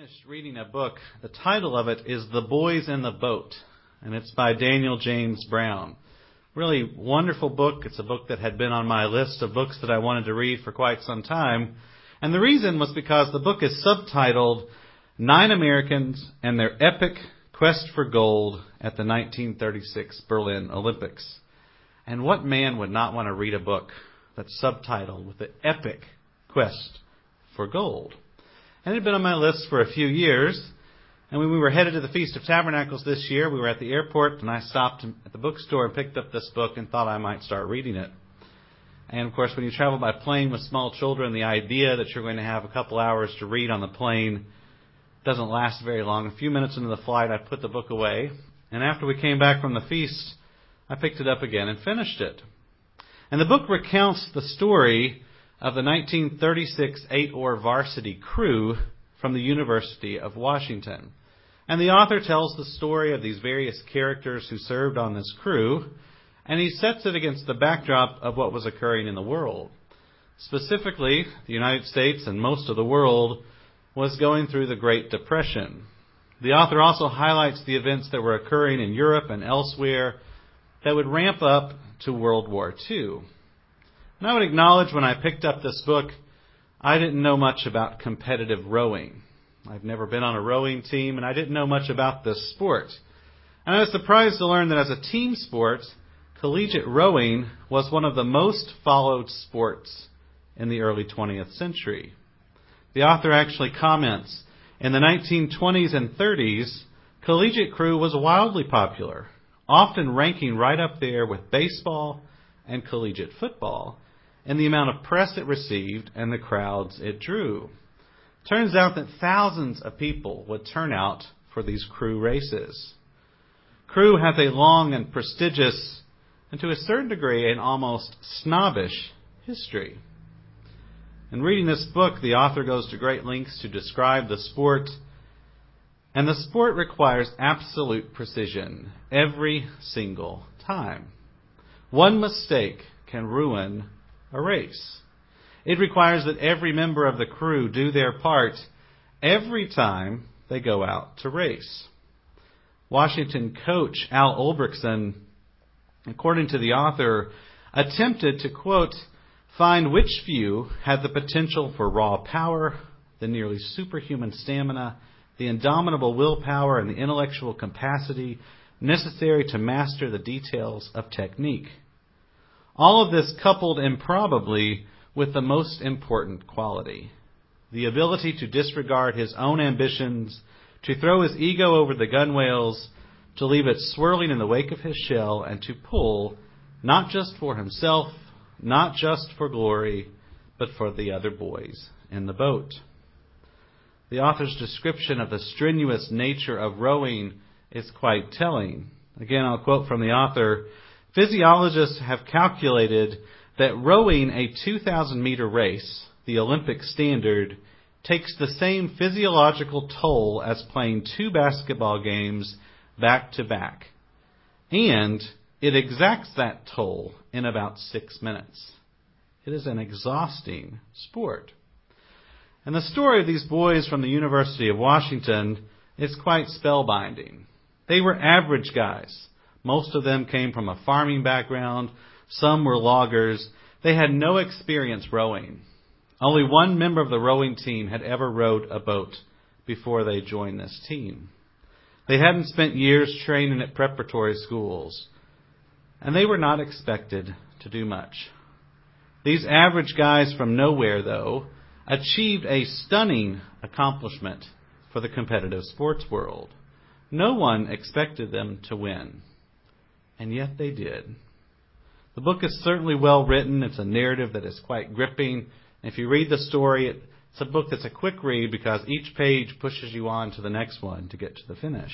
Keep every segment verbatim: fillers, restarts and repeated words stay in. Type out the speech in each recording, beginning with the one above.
finished reading a book. The title of it is The Boys in the Boat, and it's by Daniel James Brown. Really wonderful book. It's a book that had been on my list of books that I wanted to read for quite some time. And the reason was because the book is subtitled Nine Americans and Their Epic Quest for Gold at the nineteen thirty-six Berlin Olympics. And what man would not want to read a book that's subtitled with the epic quest for gold? And it had been on my list for a few years. And when we were headed to the Feast of Tabernacles this year, we were at the airport, and I stopped at the bookstore and picked up this book and thought I might start reading it. And, of course, when you travel by plane with small children, the idea that you're going to have a couple hours to read on the plane doesn't last very long. A few minutes into the flight, I put the book away. And after we came back from the feast, I picked it up again and finished it. And the book recounts the story of the nineteen thirty-six eight-oar varsity crew from the University of Washington. And the author tells the story of these various characters who served on this crew, and he sets it against the backdrop of what was occurring in the world. Specifically, the United States and most of the world was going through the Great Depression. The author also highlights the events that were occurring in Europe and elsewhere that would ramp up to World War Two. And I would acknowledge when I picked up this book, I didn't know much about competitive rowing. I've never been on a rowing team, and I didn't know much about this sport. And I was surprised to learn that as a team sport, collegiate rowing was one of the most followed sports in the early twentieth century. The author actually comments, in the nineteen twenties and thirties, collegiate crew was wildly popular, often ranking right up there with baseball and collegiate football, and the amount of press it received and the crowds it drew. Turns out that thousands of people would turn out for these crew races. Crew has a long and prestigious, and to a certain degree, an almost snobbish history. In reading this book, the author goes to great lengths to describe the sport, and the sport requires absolute precision every single time. One mistake can ruin a race. It requires that every member of the crew do their part every time they go out to race. Washington coach Al Ulbrichtson, according to the author, attempted to, quote, find which few had the potential for raw power, the nearly superhuman stamina, the indomitable willpower, and the intellectual capacity necessary to master the details of technique. All of this coupled improbably with the most important quality, the ability to disregard his own ambitions, to throw his ego over the gunwales, to leave it swirling in the wake of his shell, and to pull, not just for himself, not just for glory, but for the other boys in the boat. The author's description of the strenuous nature of rowing is quite telling. Again, I'll quote from the author, physiologists have calculated that rowing a two thousand meter race, the Olympic standard, takes the same physiological toll as playing two basketball games back to back. And it exacts that toll in about six minutes. It is an exhausting sport. And the story of these boys from the University of Washington is quite spellbinding. They were average guys. Most of them came from a farming background. Some were loggers. They had no experience rowing. Only one member of the rowing team had ever rowed a boat before they joined this team. They hadn't spent years training at preparatory schools, and they were not expected to do much. These average guys from nowhere, though, achieved a stunning accomplishment for the competitive sports world. No one expected them to win, and yet they did. The book is certainly well written. It's a narrative that is quite gripping. And if you read the story, it's a book that's a quick read because each page pushes you on to the next one to get to the finish.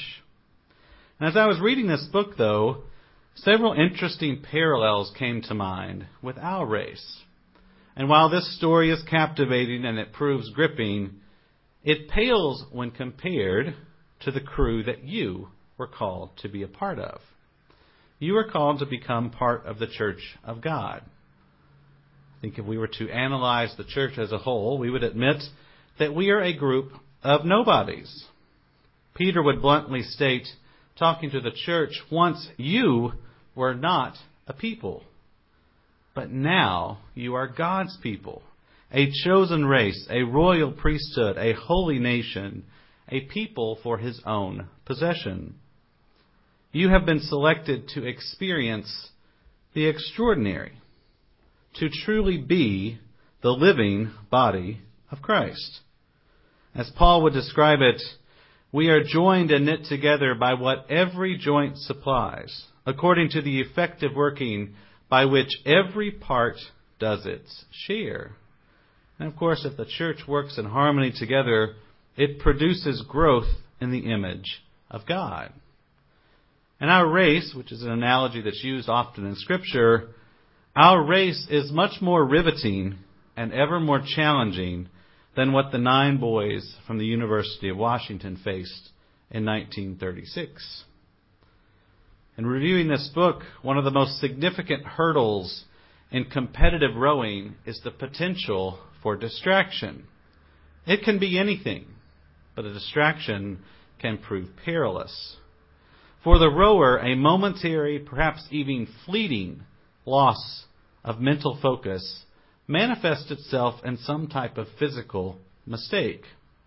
And as I was reading this book, though, several interesting parallels came to mind with our race. And while this story is captivating and it proves gripping, it pales when compared to the crew that you were called to be a part of. You are called to become part of the church of God. I think if we were to analyze the church as a whole, we would admit that we are a group of nobodies. Peter would bluntly state, talking to the church, once you were not a people, but now you are God's people, a chosen race, a royal priesthood, a holy nation, a people for his own possession. You have been selected to experience the extraordinary, to truly be the living body of Christ. As Paul would describe it, we are joined and knit together by what every joint supplies, according to the effective working by which every part does its share. And of course, if the church works in harmony together, it produces growth in the image of God. And our race, which is an analogy that's used often in Scripture, our race is much more riveting and ever more challenging than what the nine boys from the University of Washington faced in nineteen thirty-six. In reviewing this book, one of the most significant hurdles in competitive rowing is the potential for distraction. It can be anything, but a distraction can prove perilous. For the rower, a momentary, perhaps even fleeting, loss of mental focus manifests itself in some type of physical mistake.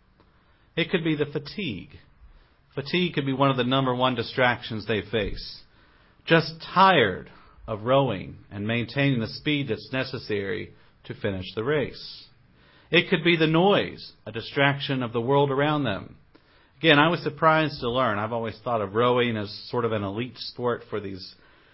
It could be the fatigue. Fatigue could be one of the number one distractions they face. Just tired of rowing and maintaining the speed that's necessary to finish the race. It could be the noise, a distraction of the world around them. Again, I was surprised to learn. I've always thought of rowing as sort of an elite sport for these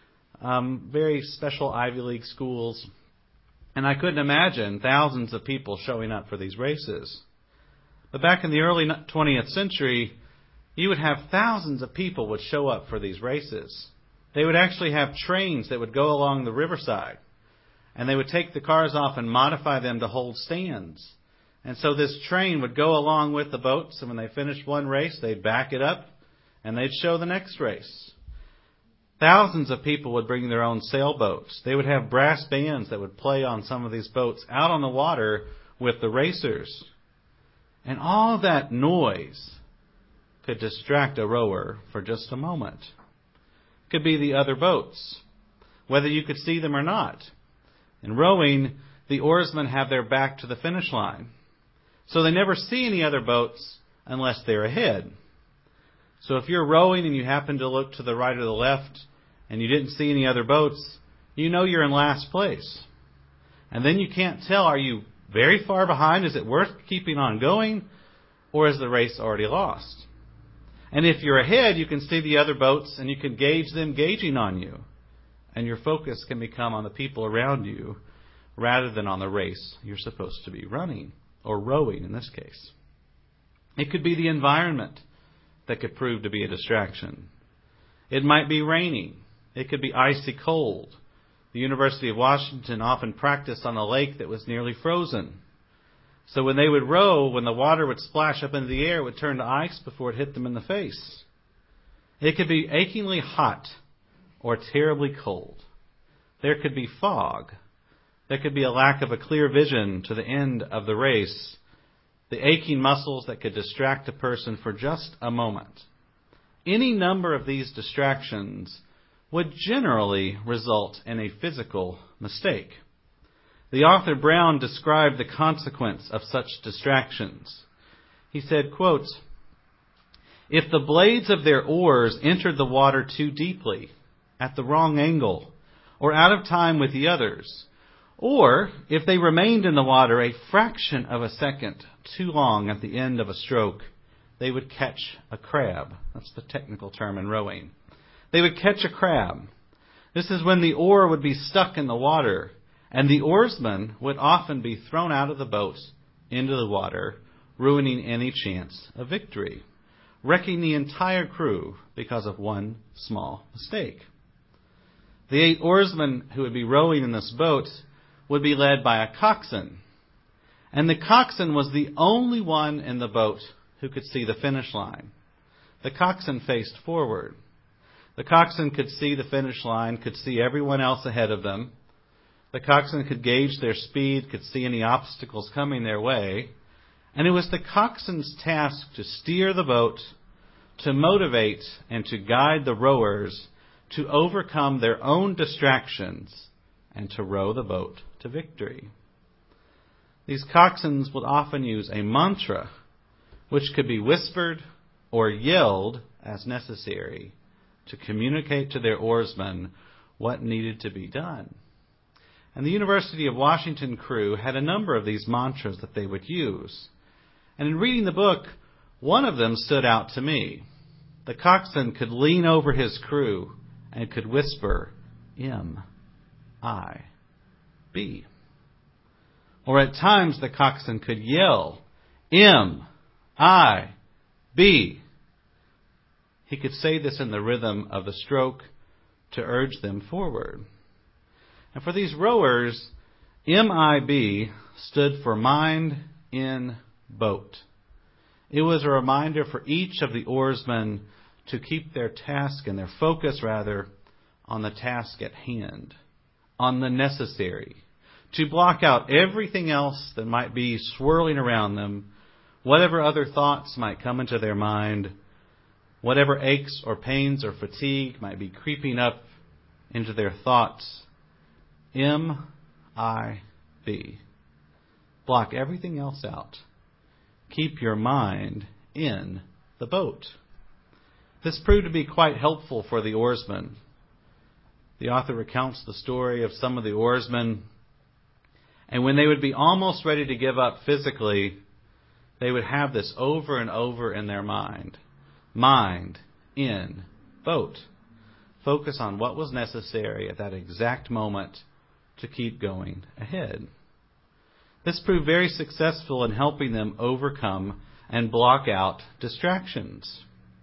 um, very special Ivy League schools. And I couldn't imagine thousands of people showing up for these races. But back in the early twentieth century, you would have thousands of people would show up for these races. They would actually have trains that would go along the riverside. And they would take the cars off and modify them to hold stands. And so this train would go along with the boats, and when they finished one race, they'd back it up, and they'd show the next race. Thousands of people would bring their own sailboats. They would have brass bands that would play on some of these boats out on the water with the racers. And all that noise could distract a rower for just a moment. It could be the other boats, whether you could see them or not. In rowing, the oarsmen have their back to the finish line. So they never see any other boats unless they're ahead. So if you're rowing and you happen to look to the right or the left and you didn't see any other boats, you know you're in last place. And then you can't tell, are you very far behind? Is it worth keeping on going? Or is the race already lost? And if you're ahead, you can see the other boats and you can gauge them gauging on you. And your focus can become on the people around you rather than on the race you're supposed to be running, or rowing in this case. It could be the environment that could prove to be a distraction. It might be raining. It could be icy cold. The University of Washington often practiced on a lake that was nearly frozen. So when they would row, when the water would splash up into the air, it would turn to ice before it hit them in the face. It could be achingly hot or terribly cold. There could be fog. There could be a lack of a clear vision to the end of the race. The aching muscles that could distract a person for just a moment. Any number of these distractions would generally result in a physical mistake. The author Brown described the consequence of such distractions. He said, quote, "If the blades of their oars entered the water too deeply, at the wrong angle, or out of time with the others, or if they remained in the water a fraction of a second too long at the end of a stroke, they would catch a crab." That's the technical term in rowing. They would catch a crab. This is when the oar would be stuck in the water, and the oarsman would often be thrown out of the boat into the water, ruining any chance of victory, wrecking the entire crew because of one small mistake. The eight oarsmen who would be rowing in this boat would be led by a coxswain. And the coxswain was the only one in the boat who could see the finish line. The coxswain faced forward. The coxswain could see the finish line, could see everyone else ahead of them. The coxswain could gauge their speed, could see any obstacles coming their way. And it was the coxswain's task to steer the boat, to motivate and to guide the rowers to overcome their own distractions and to row the boat to victory. These coxswains would often use a mantra, which could be whispered or yelled as necessary to communicate to their oarsmen what needed to be done. And the University of Washington crew had a number of these mantras that they would use. And in reading the book, one of them stood out to me. The coxswain could lean over his crew and could whisper, M I B. Or at times the coxswain could yell, M I B. He could say this in the rhythm of the stroke to urge them forward. And for these rowers, M I B stood for Mind in Boat. It was a reminder for each of the oarsmen to keep their task and their focus, rather, on the task at hand, on the necessary, to block out everything else that might be swirling around them, whatever other thoughts might come into their mind, whatever aches or pains or fatigue might be creeping up into their thoughts. M I B. Block everything else out. Keep your mind in the boat. This proved to be quite helpful for the oarsmen. The author recounts the story of some of the oarsmen, and when they would be almost ready to give up physically, they would have this over and over in their mind. Mind in boat. Focus on what was necessary at that exact moment to keep going ahead. This proved very successful in helping them overcome and block out distractions.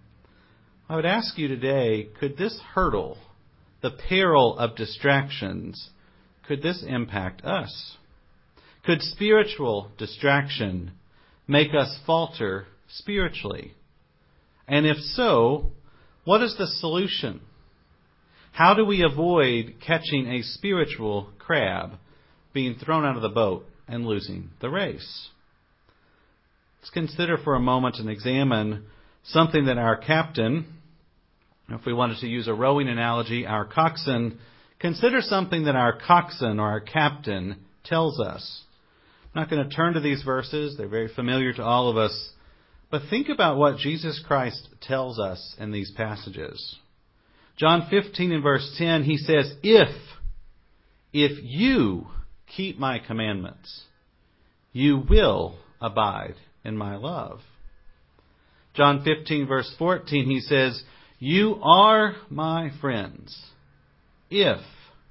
I would ask you today, could this hurdle, the peril of distractions, could this impact us? Could spiritual distraction make us falter spiritually? And if so, what is the solution? How do we avoid catching a spiritual crab, being thrown out of the boat and losing the race? Let's consider for a moment and examine something that our captain, if we wanted to use a rowing analogy, our coxswain, consider something that our coxswain or our captain tells us. I'm not going to turn to these verses. They're very familiar to all of us. But think about what Jesus Christ tells us in these passages. John fifteen and verse ten, he says, If, if you keep my commandments, you will abide in my love. John fifteen verse fourteen, he says, You are my friends, if,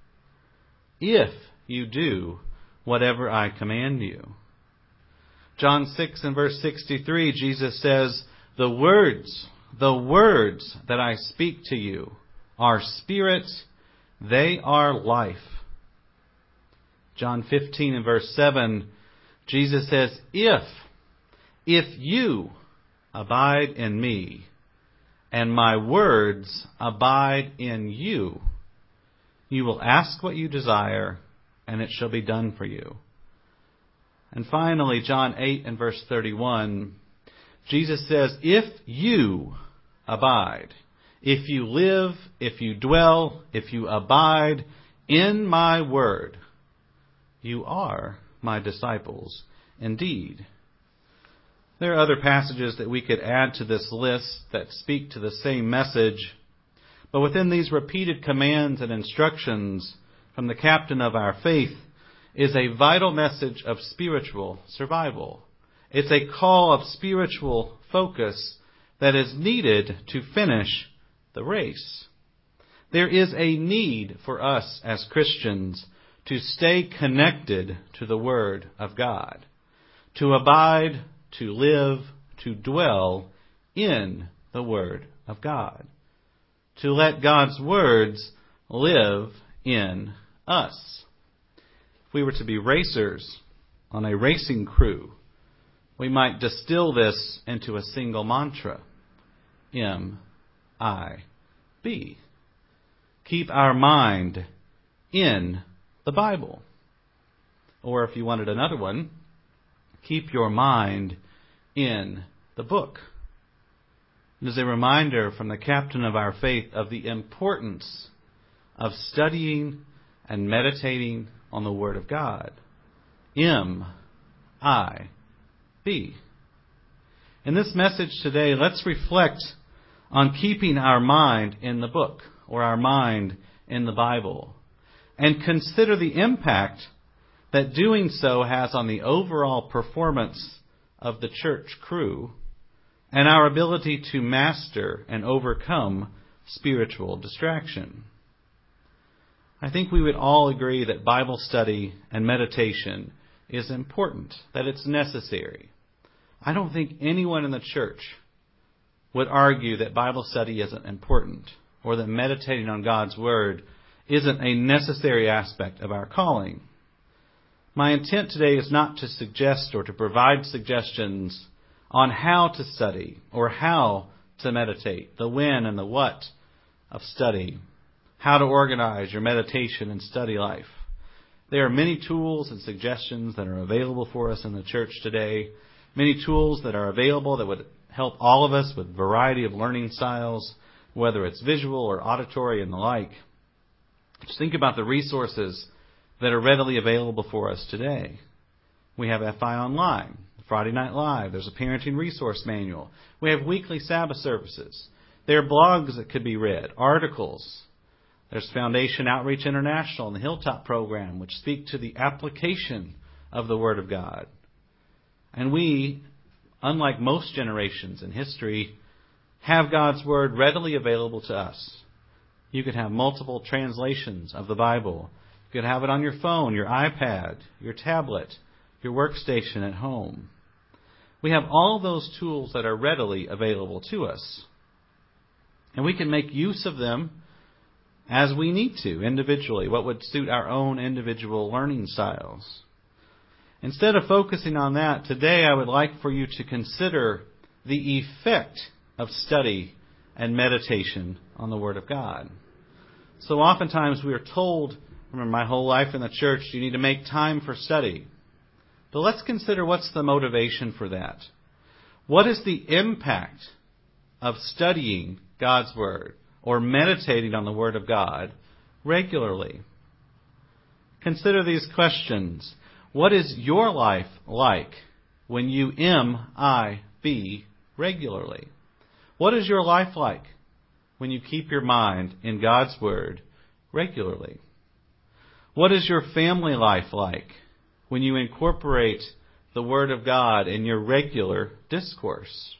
if you do whatever I command you. John six and verse sixty-three, Jesus says, The words, the words that I speak to you are spirit, they are life. John fifteen and verse seven, Jesus says, If, if you abide in me, and my words abide in you, you will ask what you desire, and it shall be done for you. And finally, John eight and verse thirty-one, Jesus says, If you abide, if you live, if you dwell, if you abide in my word, you are my disciples indeed. There are other passages that we could add to this list that speak to the same message, but within these repeated commands and instructions from the captain of our faith is a vital message of spiritual survival. It's a call of spiritual focus that is needed to finish the race. There is a need for us as Christians to stay connected to the Word of God, to abide, to live, to dwell in the Word of God, to let God's words live in us. If we were to be racers on a racing crew, we might distill this into a single mantra. M I B. Keep our mind in the Bible. Or if you wanted another one, keep your mind in the book. It is a reminder from the captain of our faith of the importance of studying and meditating on the Word of God. M I B. In this message today, let's reflect on keeping our mind in the book, or our mind in the Bible, and consider the impact that doing so has on the overall performance of the church crew and our ability to master and overcome spiritual distraction. I think we would all agree that Bible study and meditation is important, that it's necessary. I don't think anyone in the church would argue that Bible study isn't important, or that meditating on God's Word isn't a necessary aspect of our calling. My intent today is not to suggest or to provide suggestions on how to study or how to meditate, the when and the what of study, how to organize your meditation and study life. There are many tools and suggestions that are available for us in the church today, many tools that are available that would help all of us with a variety of learning styles, whether it's visual or auditory and the like. Just think about the resources that are readily available for us today. We have F I Online, Friday Night Live. There's a parenting resource manual. We have weekly Sabbath services. There are blogs that could be read, articles. There's Foundation Outreach International and the Hilltop program, which speak to the application of the Word of God. And we, unlike most generations in history, have God's Word readily available to us. You could have multiple translations of the Bible. You could have it on your phone, your iPad, your tablet, your workstation at home. We have all those tools that are readily available to us. And we can make use of them as we need to, individually, what would suit our own individual learning styles. Instead of focusing on that, today I would like for you to consider the effect of study and meditation on the Word of God. So oftentimes we are told, remember my whole life in the church, you need to make time for study. But let's consider what's the motivation for that. What is the impact of studying God's Word or meditating on the Word of God regularly? Consider these questions. What is your life like when you M I B regularly? What is your life like when you keep your mind in God's Word regularly? What is your family life like when you incorporate the Word of God in your regular discourse?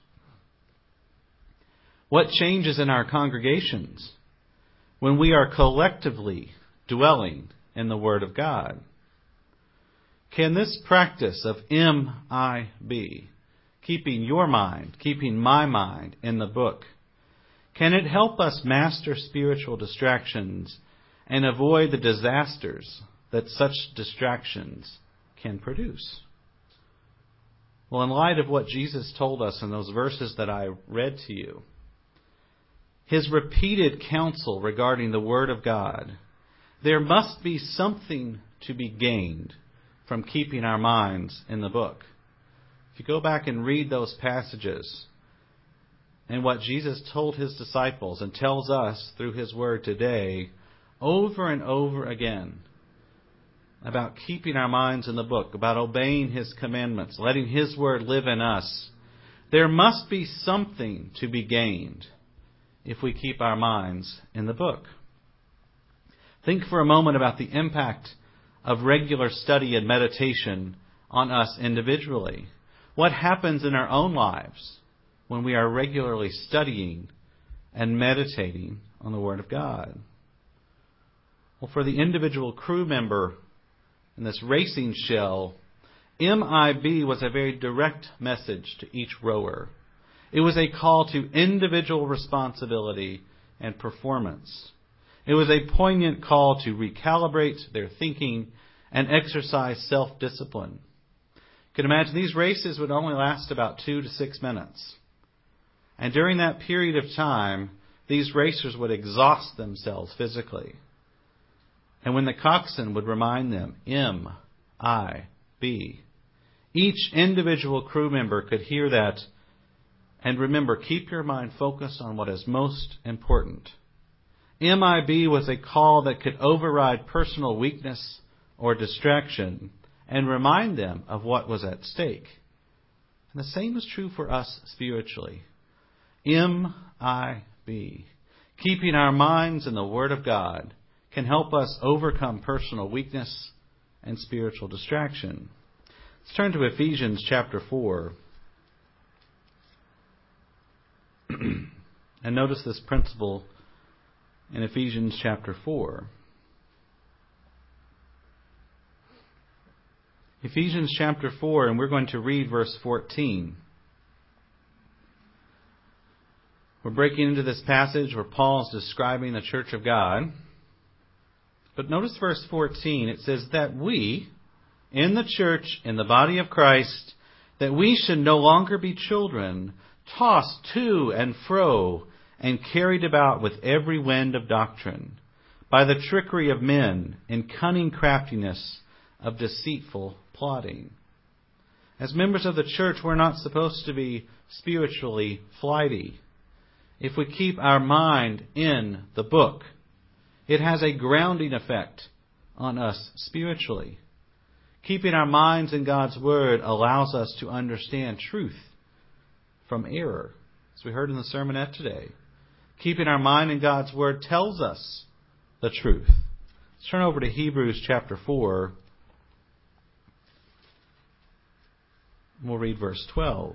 What changes in our congregations when we are collectively dwelling in the Word of God? Can this practice of M I B, keeping your mind, keeping my mind in the book, can it help us master spiritual distractions and avoid the disasters that such distractions can produce? Well, in light of what Jesus told us in those verses that I read to you, His repeated counsel regarding the Word of God, there must be something to be gained from keeping our minds in the book. If you go back and read those passages and what Jesus told His disciples and tells us through His Word today, over and over again, about keeping our minds in the book, about obeying His commandments, letting His Word live in us, there must be something to be gained if we keep our minds in the book. Think for a moment about the impact of regular study and meditation on us individually. What happens in our own lives when we are regularly studying and meditating on the Word of God? Well, for the individual crew member in this racing shell, M I B was a very direct message to each rower. It was a call to individual responsibility and performance. It was a poignant call to recalibrate their thinking and exercise self-discipline. You can imagine these races would only last about two to six minutes. And during that period of time, these racers would exhaust themselves physically. And when the coxswain would remind them, M I B, each individual crew member could hear that. And remember, keep your mind focused on what is most important. M I B was a call that could override personal weakness or distraction and remind them of what was at stake. And the same is true for us spiritually. M I B, keeping our minds in the Word of God, can help us overcome personal weakness and spiritual distraction. Let's turn to Ephesians chapter four. And notice this principle in Ephesians chapter four. Ephesians chapter four, and we're going to read verse fourteen. We're breaking into this passage where Paul is describing the church of God. But notice verse fourteen. It says that we, in the church, in the body of Christ, that we should no longer be children, tossed to and fro, and carried about with every wind of doctrine, by the trickery of men, in cunning craftiness of deceitful plotting. As members of the church, we're not supposed to be spiritually flighty. If we keep our mind in the book, it has a grounding effect on us spiritually. Keeping our minds in God's Word allows us to understand truth from error, as we heard in the sermonette today. Keeping our mind in God's Word tells us the truth. Let's turn over to Hebrews chapter four. We'll read verse twelve.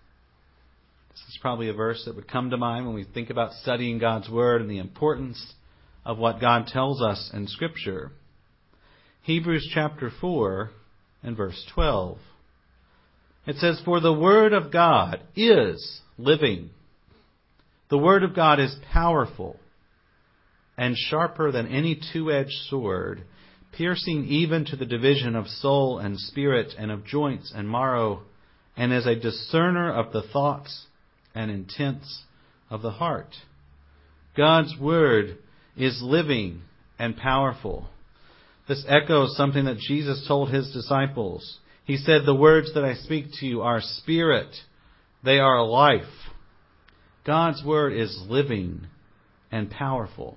This is probably a verse that would come to mind when we think about studying God's Word and the importance of what God tells us in Scripture. Hebrews chapter four and verse twelve. It says, "For the Word of God is living. The Word of God is powerful and sharper than any two-edged sword, piercing even to the division of soul and spirit and of joints and marrow, and is a discerner of the thoughts and intents of the heart." God's Word is living and powerful. This echoes something that Jesus told His disciples. He said, "The words that I speak to you are spirit. They are life." God's Word is living and powerful.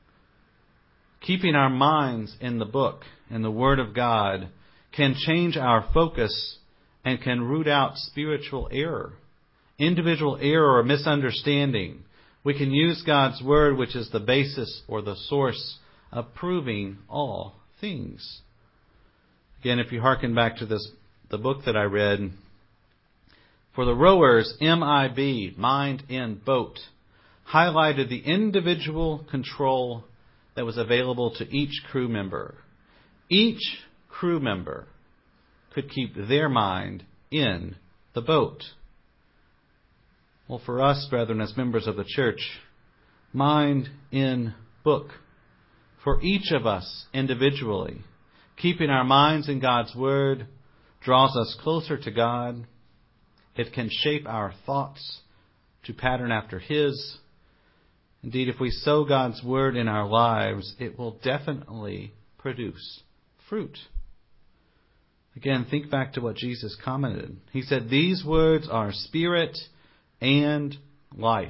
Keeping our minds in the book and the Word of God can change our focus and can root out spiritual error, individual error or misunderstanding. We can use God's Word, which is the basis or the source of proving all things. Again, if you hearken back to this, the book that I read, for the rowers, M I B, mind in boat, highlighted the individual control that was available to each crew member. Each crew member could keep their mind in the boat. Well, for us, brethren, as members of the church, mind in book. For each of us individually, keeping our minds in God's Word draws us closer to God. It can shape our thoughts to pattern after His. Indeed, if we sow God's Word in our lives, it will definitely produce fruit. Again, think back to what Jesus commented. He said, "These words are spirit and life."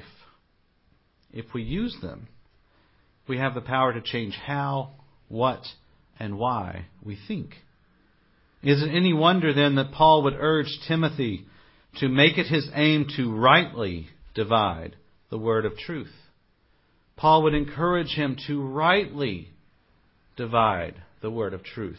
If we use them, we have the power to change how, what, and why we think. Is it any wonder then that Paul would urge Timothy to make it his aim to rightly divide the word of truth? Paul would encourage him to rightly divide the word of truth.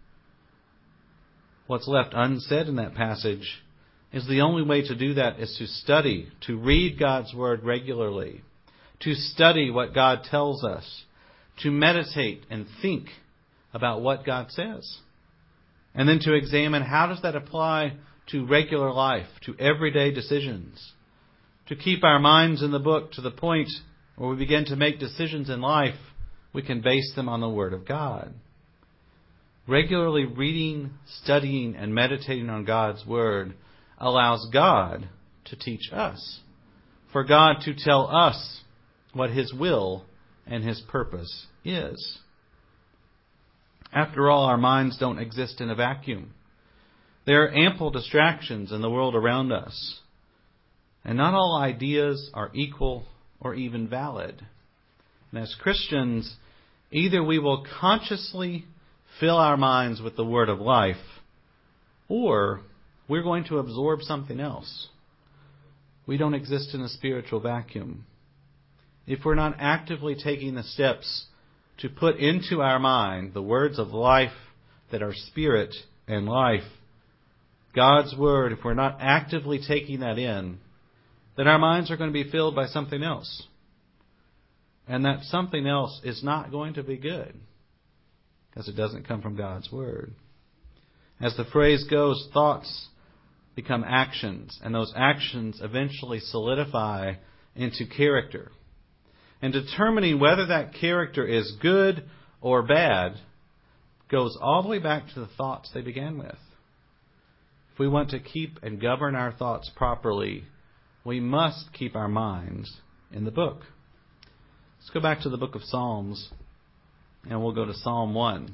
What's left unsaid in that passage is the only way to do that is to study, to read God's Word regularly, to study what God tells us, to meditate and think about what God says, and then to examine how does that apply to regular life, to everyday decisions, to keep our minds in the book to the point where we begin to make decisions in life, we can base them on the Word of God. Regularly reading, studying, and meditating on God's Word allows God to teach us, for God to tell us what His will and His purpose is. After all, our minds don't exist in a vacuum. There are ample distractions in the world around us. And not all ideas are equal or even valid. And as Christians, either we will consciously fill our minds with the word of life, or we're going to absorb something else. We don't exist in a spiritual vacuum. If we're not actively taking the steps to put into our mind the words of life that are spirit and life, God's word, if we're not actively taking that in, then our minds are going to be filled by something else. And that something else is not going to be good, because it doesn't come from God's word. As the phrase goes, thoughts become actions, and those actions eventually solidify into character. And determining whether that character is good or bad goes all the way back to the thoughts they began with. If we want to keep and govern our thoughts properly, we must keep our minds in the book. Let's go back to the book of Psalms, and we'll go to Psalm one.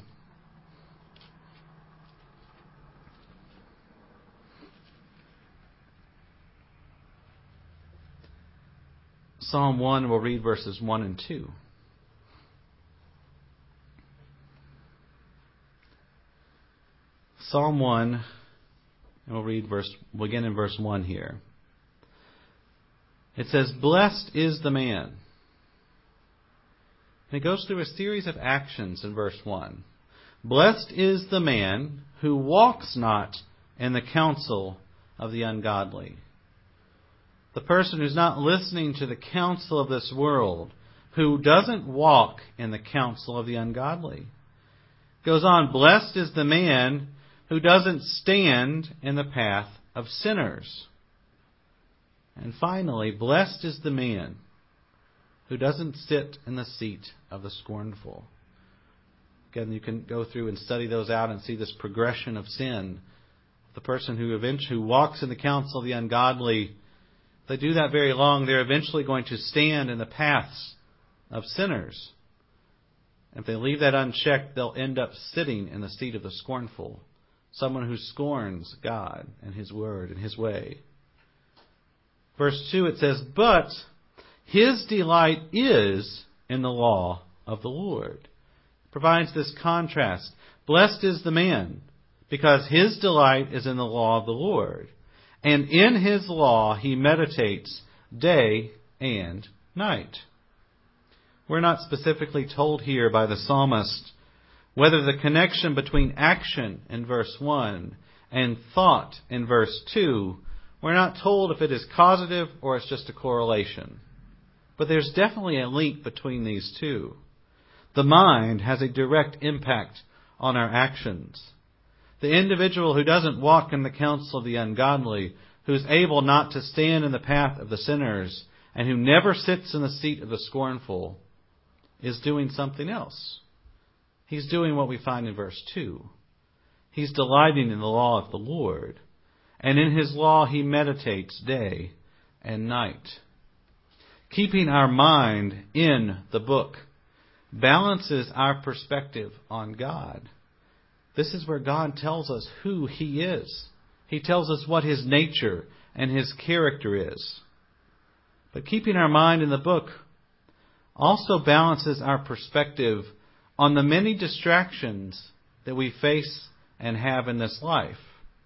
Psalm one, we'll read verses one and two. Psalm one, and we'll read verse, we'll begin in verse one here. It says, "Blessed is the man." And it goes through a series of actions in verse one. "Blessed is the man who walks not in the counsel of the ungodly." The person who's not listening to the counsel of this world, who doesn't walk in the counsel of the ungodly. Goes on, "Blessed is the man who doesn't stand in the path of sinners." And finally, "Blessed is the man who doesn't sit in the seat of the scornful." Again, you can go through and study those out and see this progression of sin. The person who eventually walks in the counsel of the ungodly, if they do that very long, they're eventually going to stand in the paths of sinners. If they leave that unchecked, they'll end up sitting in the seat of the scornful, someone who scorns God and His word and His way. Verse two, it says, "But his delight is in the law of the Lord." It provides this contrast. Blessed is the man, because his delight is in the law of the Lord. And in His law he meditates day and night. We're not specifically told here by the psalmist whether the connection between action in verse one and thought in verse two, we're not told if it is causative or it's just a correlation. But there's definitely a link between these two. The mind has a direct impact on our actions. The individual who doesn't walk in the counsel of the ungodly, who's able not to stand in the path of the sinners, and who never sits in the seat of the scornful, is doing something else. He's doing what we find in verse two. He's delighting in the law of the Lord, and in His law he meditates day and night. Keeping our mind in the book balances our perspective on God. This is where God tells us who He is. He tells us what His nature and His character is. But keeping our mind in the book also balances our perspective on the many distractions that we face and have in this life.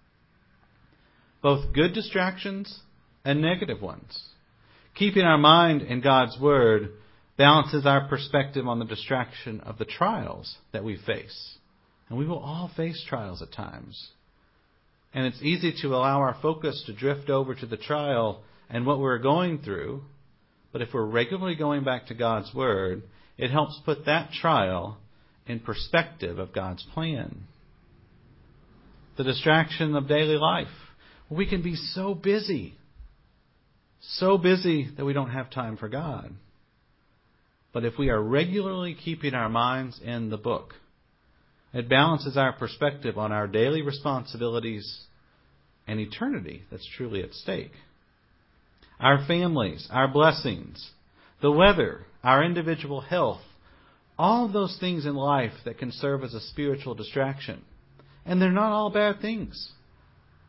Both good distractions and negative ones. Keeping our mind in God's Word balances our perspective on the distraction of the trials that we face. And we will all face trials at times. And it's easy to allow our focus to drift over to the trial and what we're going through. But if we're regularly going back to God's Word, it helps put that trial in perspective of God's plan. The distraction of daily life. We can be so busy. So busy that we don't have time for God. But if we are regularly keeping our minds in the book, it balances our perspective on our daily responsibilities and eternity that's truly at stake. Our families, our blessings, the weather, our individual health, all of those things in life that can serve as a spiritual distraction. And they're not all bad things.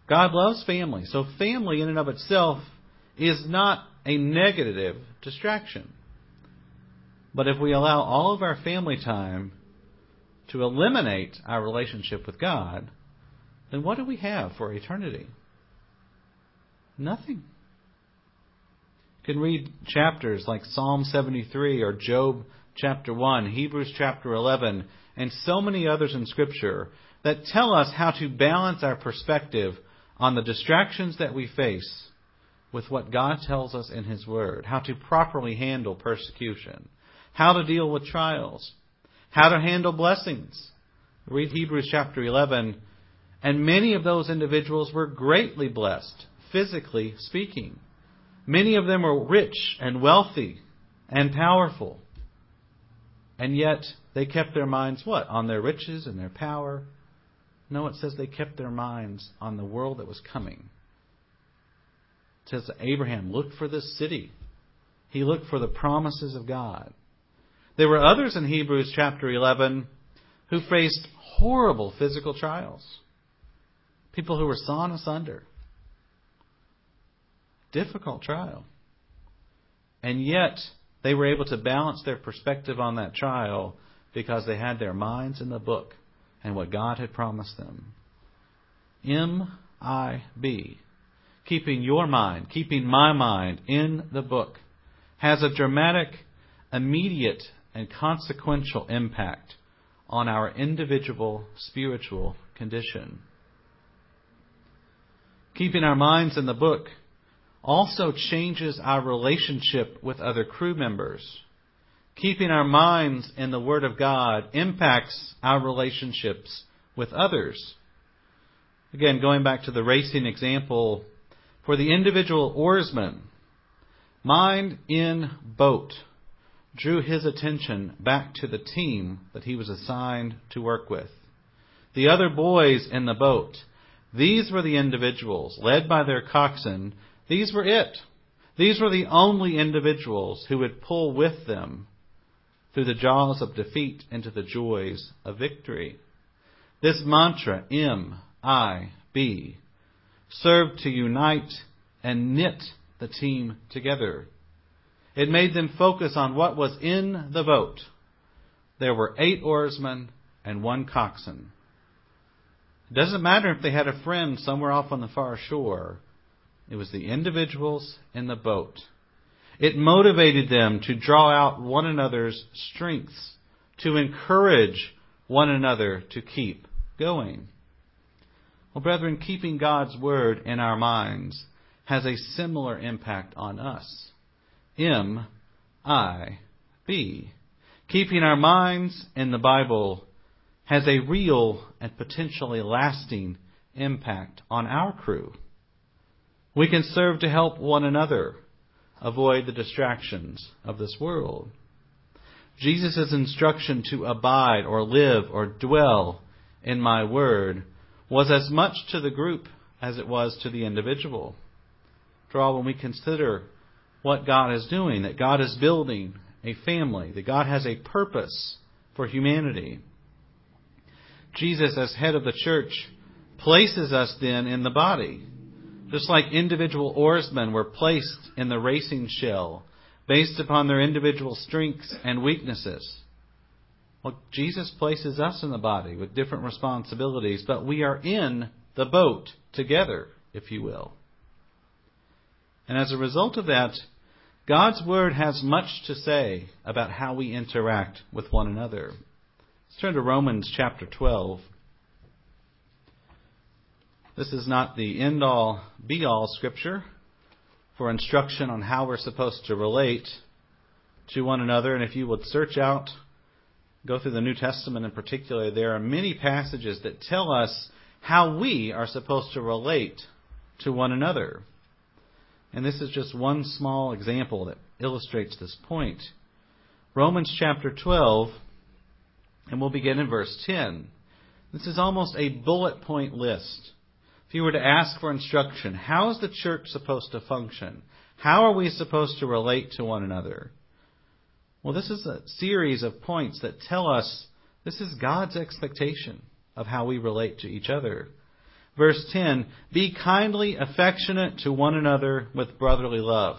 God loves family. So family in and of itself is not a negative distraction. But if we allow all of our family time to eliminate our relationship with God, then what do we have for eternity? Nothing. You can read chapters like Psalm seventy-three or Job chapter one, Hebrews chapter eleven, and so many others in Scripture that tell us how to balance our perspective on the distractions that we face with what God tells us in His Word, how to properly handle persecution, how to deal with trials, how to handle blessings. Read Hebrews chapter eleven, and many of those individuals were greatly blessed, physically speaking. Many of them were rich and wealthy and powerful. And yet they kept their minds what? On their riches and their power? No, it says they kept their minds on the world that was coming. It says that Abraham looked for this city. He looked for the promises of God. There were others in Hebrews chapter eleven who faced horrible physical trials. People who were sawn asunder. Difficult trial. And yet they were able to balance their perspective on that trial because they had their minds in the book and what God had promised them. M I B. Keeping your mind, keeping my mind in the book has a dramatic, immediate, and consequential impact on our individual spiritual condition. Keeping our minds in the book also changes our relationship with other crew members. Keeping our minds in the Word of God impacts our relationships with others. Again, going back to the racing example, for the individual oarsman, mind in boat drew his attention back to the team that he was assigned to work with. The other boys in the boat, these were the individuals led by their coxswain. These were it. These were the only individuals who would pull with them through the jaws of defeat into the joys of victory. This mantra, M I B, served to unite and knit the team together. It made them focus on what was in the boat. There were eight oarsmen and one coxswain. It doesn't matter if they had a friend somewhere off on the far shore. It was the individuals in the boat. It motivated them to draw out one another's strengths, to encourage one another to keep going. Well, brethren, keeping God's Word in our minds has a similar impact on us. M I B. Keeping our minds in the Bible has a real and potentially lasting impact on our crew. We can serve to help one another avoid the distractions of this world. Jesus' instruction to abide or live or dwell in my word was as much to the group as it was to the individual. After all, when we consider what God is doing, that God is building a family, that God has a purpose for humanity, Jesus, as head of the church, places us then in the body. Just like individual oarsmen were placed in the racing shell based upon their individual strengths and weaknesses. Well, Jesus places us in the body with different responsibilities, but we are in the boat together, if you will. And as a result of that, God's Word has much to say about how we interact with one another. Let's turn to Romans chapter twelve. This is not the end-all, be-all scripture for instruction on how we're supposed to relate to one another. And if you would search out, go through the New Testament in particular, there are many passages that tell us how we are supposed to relate to one another. And this is just one small example that illustrates this point. Romans chapter twelve, and we'll begin in verse ten. This is almost a bullet point list. If you were to ask for instruction, how is the church supposed to function? How are we supposed to relate to one another? Well, this is a series of points that tell us this is God's expectation of how we relate to each other. Verse ten, be kindly affectionate to one another with brotherly love.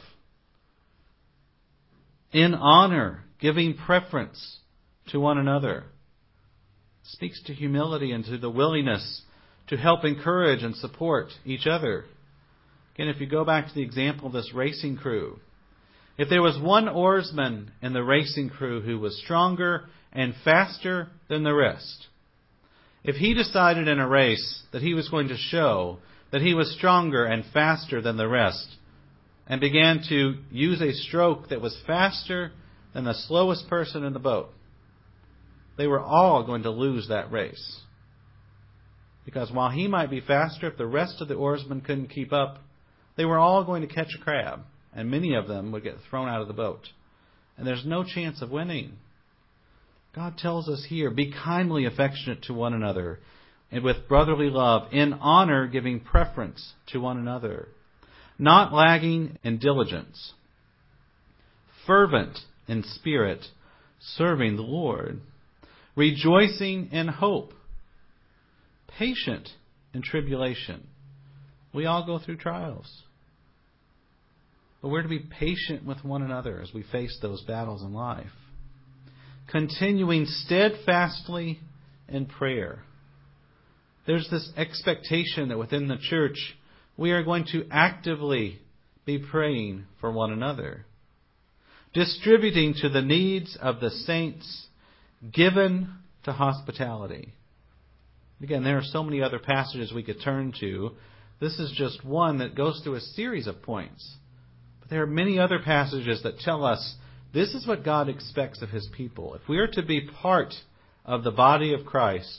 In honor, giving preference to one another. Speaks to humility and to the willingness to help encourage and support each other. Again, if you go back to the example of this racing crew, if there was one oarsman in the racing crew who was stronger and faster than the rest, if he decided in a race that he was going to show that he was stronger and faster than the rest, and began to use a stroke that was faster than the slowest person in the boat, they were all going to lose that race. Because while he might be faster, if the rest of the oarsmen couldn't keep up, they were all going to catch a crab, and many of them would get thrown out of the boat. And there's no chance of winning. God tells us here, be kindly affectionate to one another, and with brotherly love, in honor giving preference to one another, not lagging in diligence, fervent in spirit, serving the Lord, rejoicing in hope, patient in tribulation. We all go through trials. But we're to be patient with one another as we face those battles in life. Continuing steadfastly in prayer. There's this expectation that within the church we are going to actively be praying for one another. Distributing to the needs of the saints, given to hospitality. Again, there are so many other passages we could turn to. This is just one that goes through a series of points. But there are many other passages that tell us this is what God expects of His people. If we are to be part of the body of Christ,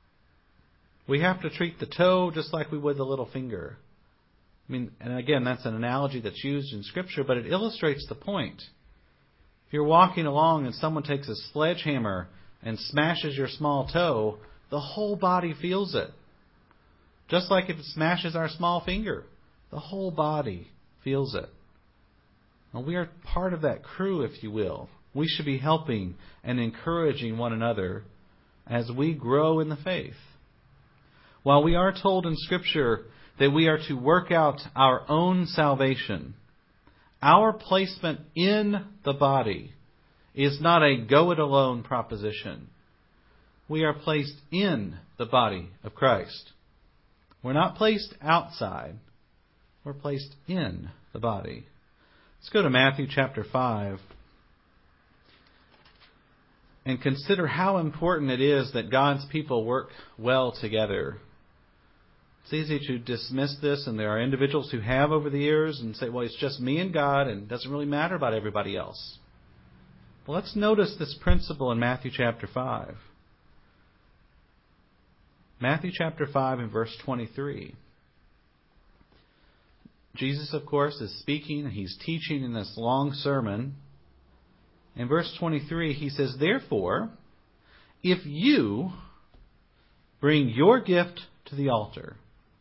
we have to treat the toe just like we would the little finger. I mean, and again, that's an analogy that's used in Scripture, but it illustrates the point. If you're walking along and someone takes a sledgehammer and smashes your small toe, the whole body feels it. Just like if it smashes our small finger, the whole body feels it. Now, we are part of that crew, if you will. We should be helping and encouraging one another as we grow in the faith. While we are told in Scripture that we are to work out our own salvation, our placement in the body is not a go-it-alone proposition. We are placed in the body of Christ. We're not placed outside. We're placed in the body. Let's go to Matthew chapter five and consider how important it is that God's people work well together. It's easy to dismiss this, and there are individuals who have over the years and say, well, it's just me and God, and it doesn't really matter about everybody else. Well, let's notice this principle in Matthew chapter five. Matthew chapter five and verse twenty-three. Jesus, of course, is speaking. He's teaching in this long sermon. In verse twenty-three, he says, therefore, if you bring your gift to the altar.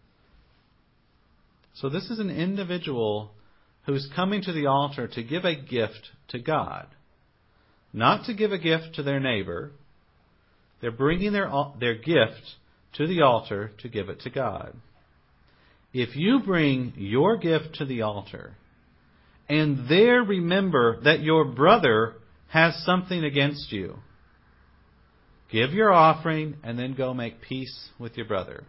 So this is an individual who's coming to the altar to give a gift to God. Not to give a gift to their neighbor. They're bringing their, their gift to the altar to give it to God. If you bring your gift to the altar, and there remember that your brother has something against you, give your offering and then go make peace with your brother.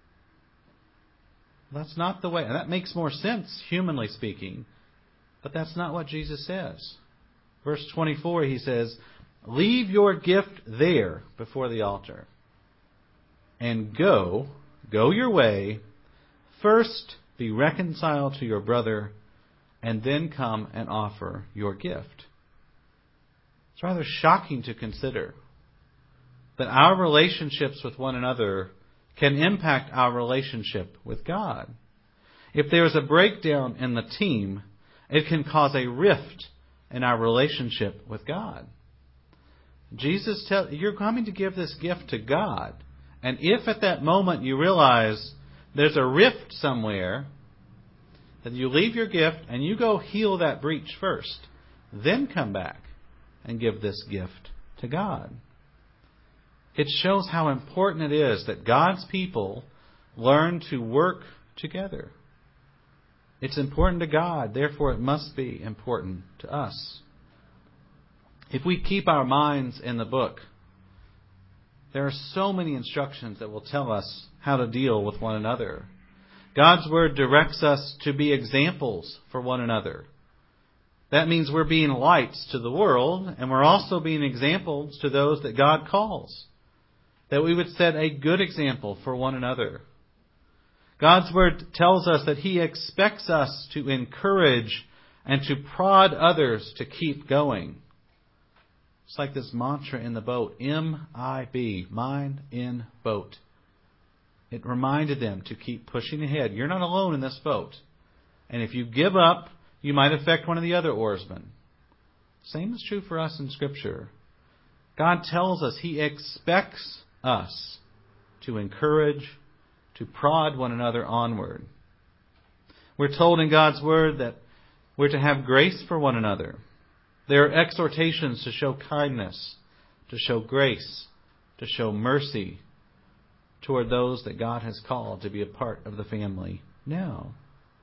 That's not the way. And that makes more sense, humanly speaking, but that's not what Jesus says. Verse twenty-four, he says, leave your gift there before the altar, and go, go your way. First, be reconciled to your brother, and then come and offer your gift. It's rather shocking to consider that our relationships with one another can impact our relationship with God. If there is a breakdown in the team, it can cause a rift in our relationship with God. Jesus tells you're coming to give this gift to God, and if at that moment you realize there's a rift somewhere, then you leave your gift and you go heal that breach first. Then come back and give this gift to God. It shows how important it is that God's people learn to work together. It's important to God, therefore it must be important to us. If we keep our minds in the book, there are so many instructions that will tell us how to deal with one another. God's Word directs us to be examples for one another. That means we're being lights to the world, and we're also being examples to those that God calls. That we would set a good example for one another. God's Word tells us that He expects us to encourage and to prod others to keep going. It's like this mantra in the boat, M I B, mind in boat. It reminded them to keep pushing ahead. You're not alone in this boat. And if you give up, you might affect one of the other oarsmen. Same is true for us in Scripture. God tells us He expects us to encourage, to prod one another onward. We're told in God's Word that we're to have grace for one another. There are exhortations to show kindness, to show grace, to show mercy toward those that God has called to be a part of the family now.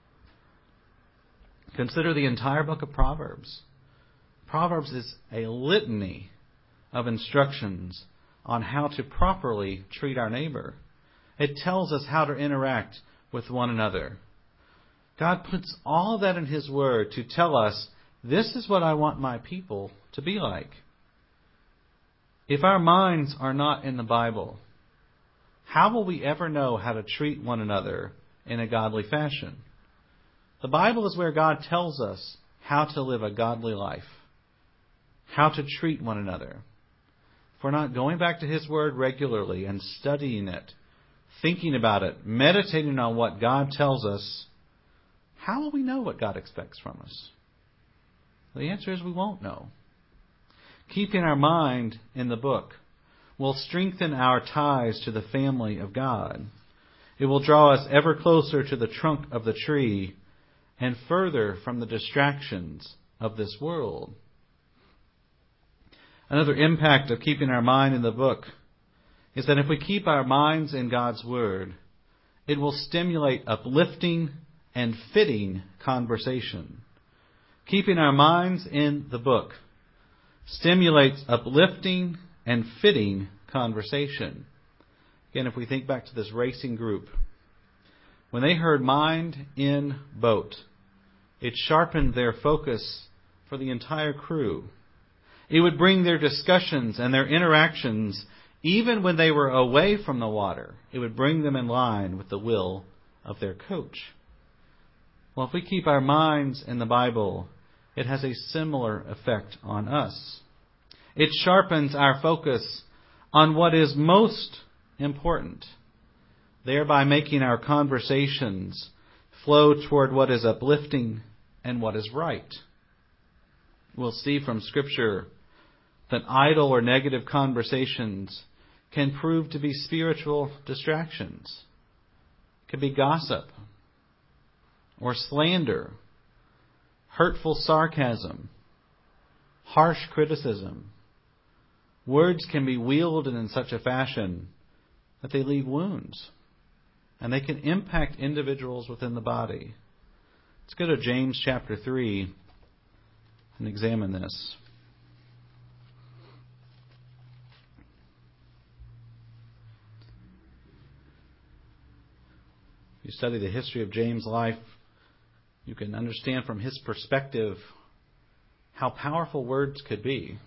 Consider the entire book of Proverbs. Proverbs is a litany of instructions on how to properly treat our neighbor. It tells us how to interact with one another. God puts all that in His Word to tell us, this is what I want my people to be like. If our minds are not in the Bible, how will we ever know how to treat one another in a godly fashion? The Bible is where God tells us how to live a godly life, how to treat one another. If we're not going back to His Word regularly and studying it, thinking about it, meditating on what God tells us, how will we know what God expects from us? The answer is we won't know. Keeping our mind in the book will strengthen our ties to the family of God. It will draw us ever closer to the trunk of the tree and further from the distractions of this world. Another impact of keeping our mind in the book is that if we keep our minds in God's Word, it will stimulate uplifting and fitting conversation. Keeping our minds in the book stimulates uplifting and fitting conversation. Again, if we think back to this racing group, when they heard mind in boat, it sharpened their focus for the entire crew. It would bring their discussions and their interactions, even when they were away from the water, it would bring them in line with the will of their coach. Well, if we keep our minds in the Bible, it has a similar effect on us. It sharpens our focus on what is most important, thereby making our conversations flow toward what is uplifting and what is right. We'll see from Scripture that idle or negative conversations can prove to be spiritual distractions. It could be gossip or slander, hurtful sarcasm, harsh criticism. Words can be wielded in such a fashion that they leave wounds, and they can impact individuals within the body. Let's go to James chapter three and examine this. If you study the history of James' life, you can understand from his perspective how powerful words could be.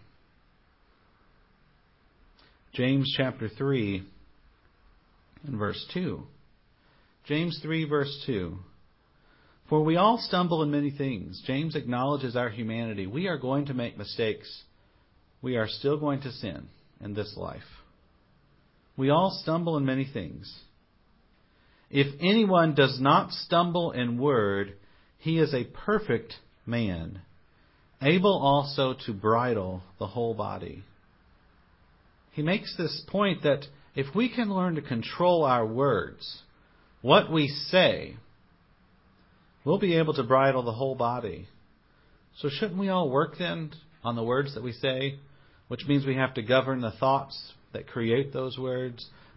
James chapter three and verse two. James three verse two. For we all stumble in many things. James acknowledges our humanity. We are going to make mistakes. We are still going to sin in this life. We all stumble in many things. If anyone does not stumble in word, he is a perfect man, able also to bridle the whole body. He makes this point that if we can learn to control our words, what we say, we'll be able to bridle the whole body. So shouldn't we all work then on the words that we say, which means we have to govern the thoughts that create those words,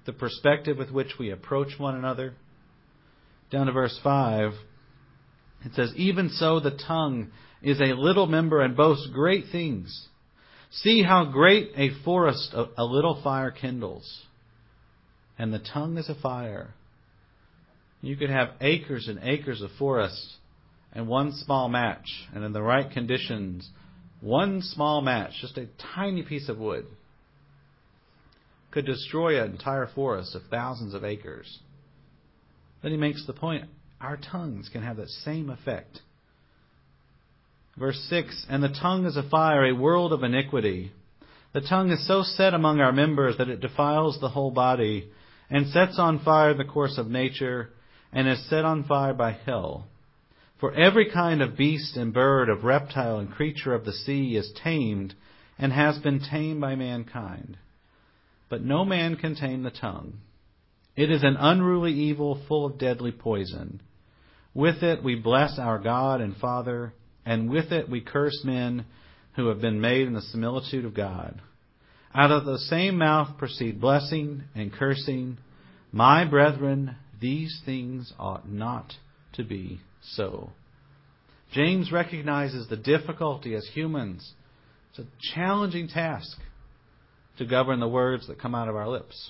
the perspective with which we approach one another. Down to verse five, it says, "Even so the tongue is a little member and boasts great things. See how great a forest a little fire kindles. And the tongue is a fire." You could have acres and acres of forest and one small match, and in the right conditions, one small match, just a tiny piece of wood, could destroy an entire forest of thousands of acres. Then he makes the point, our tongues can have that same effect. Verse six, "And the tongue is a fire, a world of iniquity. The tongue is so set among our members that it defiles the whole body, and sets on fire the course of nature, and is set on fire by hell. For every kind of beast and bird, of reptile and creature of the sea is tamed, and has been tamed by mankind. But no man can tame the tongue. It is an unruly evil full of deadly poison. With it we bless our God and Father, and with it we curse men who have been made in the similitude of God. Out of the same mouth proceed blessing and cursing. My brethren, these things ought not to be so." James recognizes the difficulty as humans. It's a challenging task to govern the words that come out of our lips.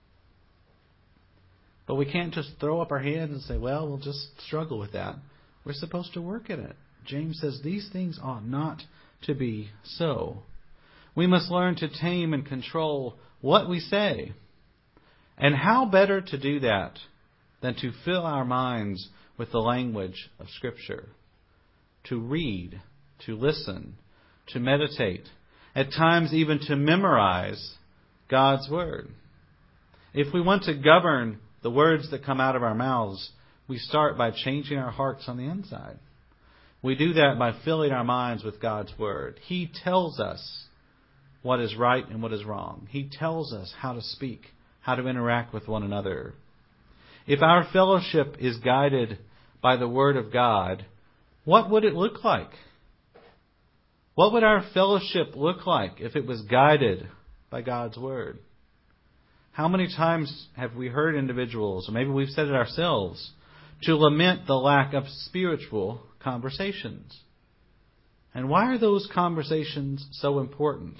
But we can't just throw up our hands and say, well, we'll just struggle with that. We're supposed to work at it. James says these things ought not to be so. We must learn to tame and control what we say. And how better to do that than to fill our minds with the language of Scripture? To read, to listen, to meditate, at times even to memorize God's Word. If we want to govern the words that come out of our mouths, we start by changing our hearts on the inside. We do that by filling our minds with God's Word. He tells us what is right and what is wrong. He tells us how to speak, how to interact with one another. If our fellowship is guided by the Word of God, what would it look like? What would our fellowship look like if it was guided by God's Word? How many times have we heard individuals, or maybe we've said it ourselves, to lament the lack of spiritual conversations? And why are those conversations so important?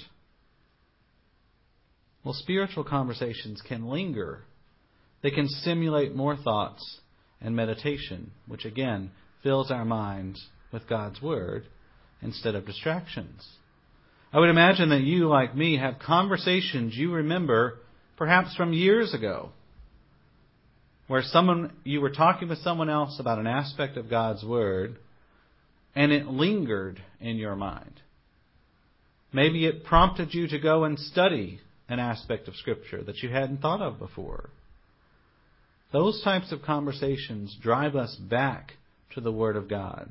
Well, spiritual conversations can linger. They can stimulate more thoughts and meditation, which again fills our minds with God's Word instead of distractions. I would imagine that you, like me, have conversations you remember perhaps from years ago, where someone you were talking with someone else about an aspect of God's Word, and it lingered in your mind. Maybe it prompted you to go and study an aspect of Scripture that you hadn't thought of before. Those types of conversations drive us back to the Word of God.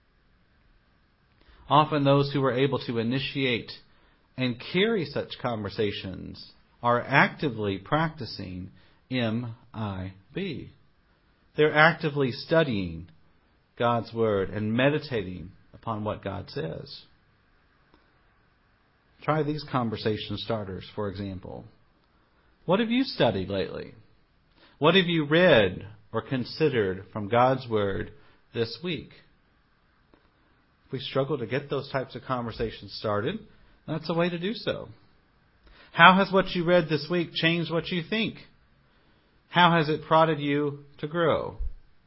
Often those who are able to initiate and carry such conversations are actively practicing M I B. They're actively studying God's Word and meditating upon what God says. Try these conversation starters, for example. What have you studied lately? What have you read or considered from God's Word this week? If we struggle to get those types of conversations started, that's a way to do so. How has what you read this week changed what you think? How has it prodded you to grow?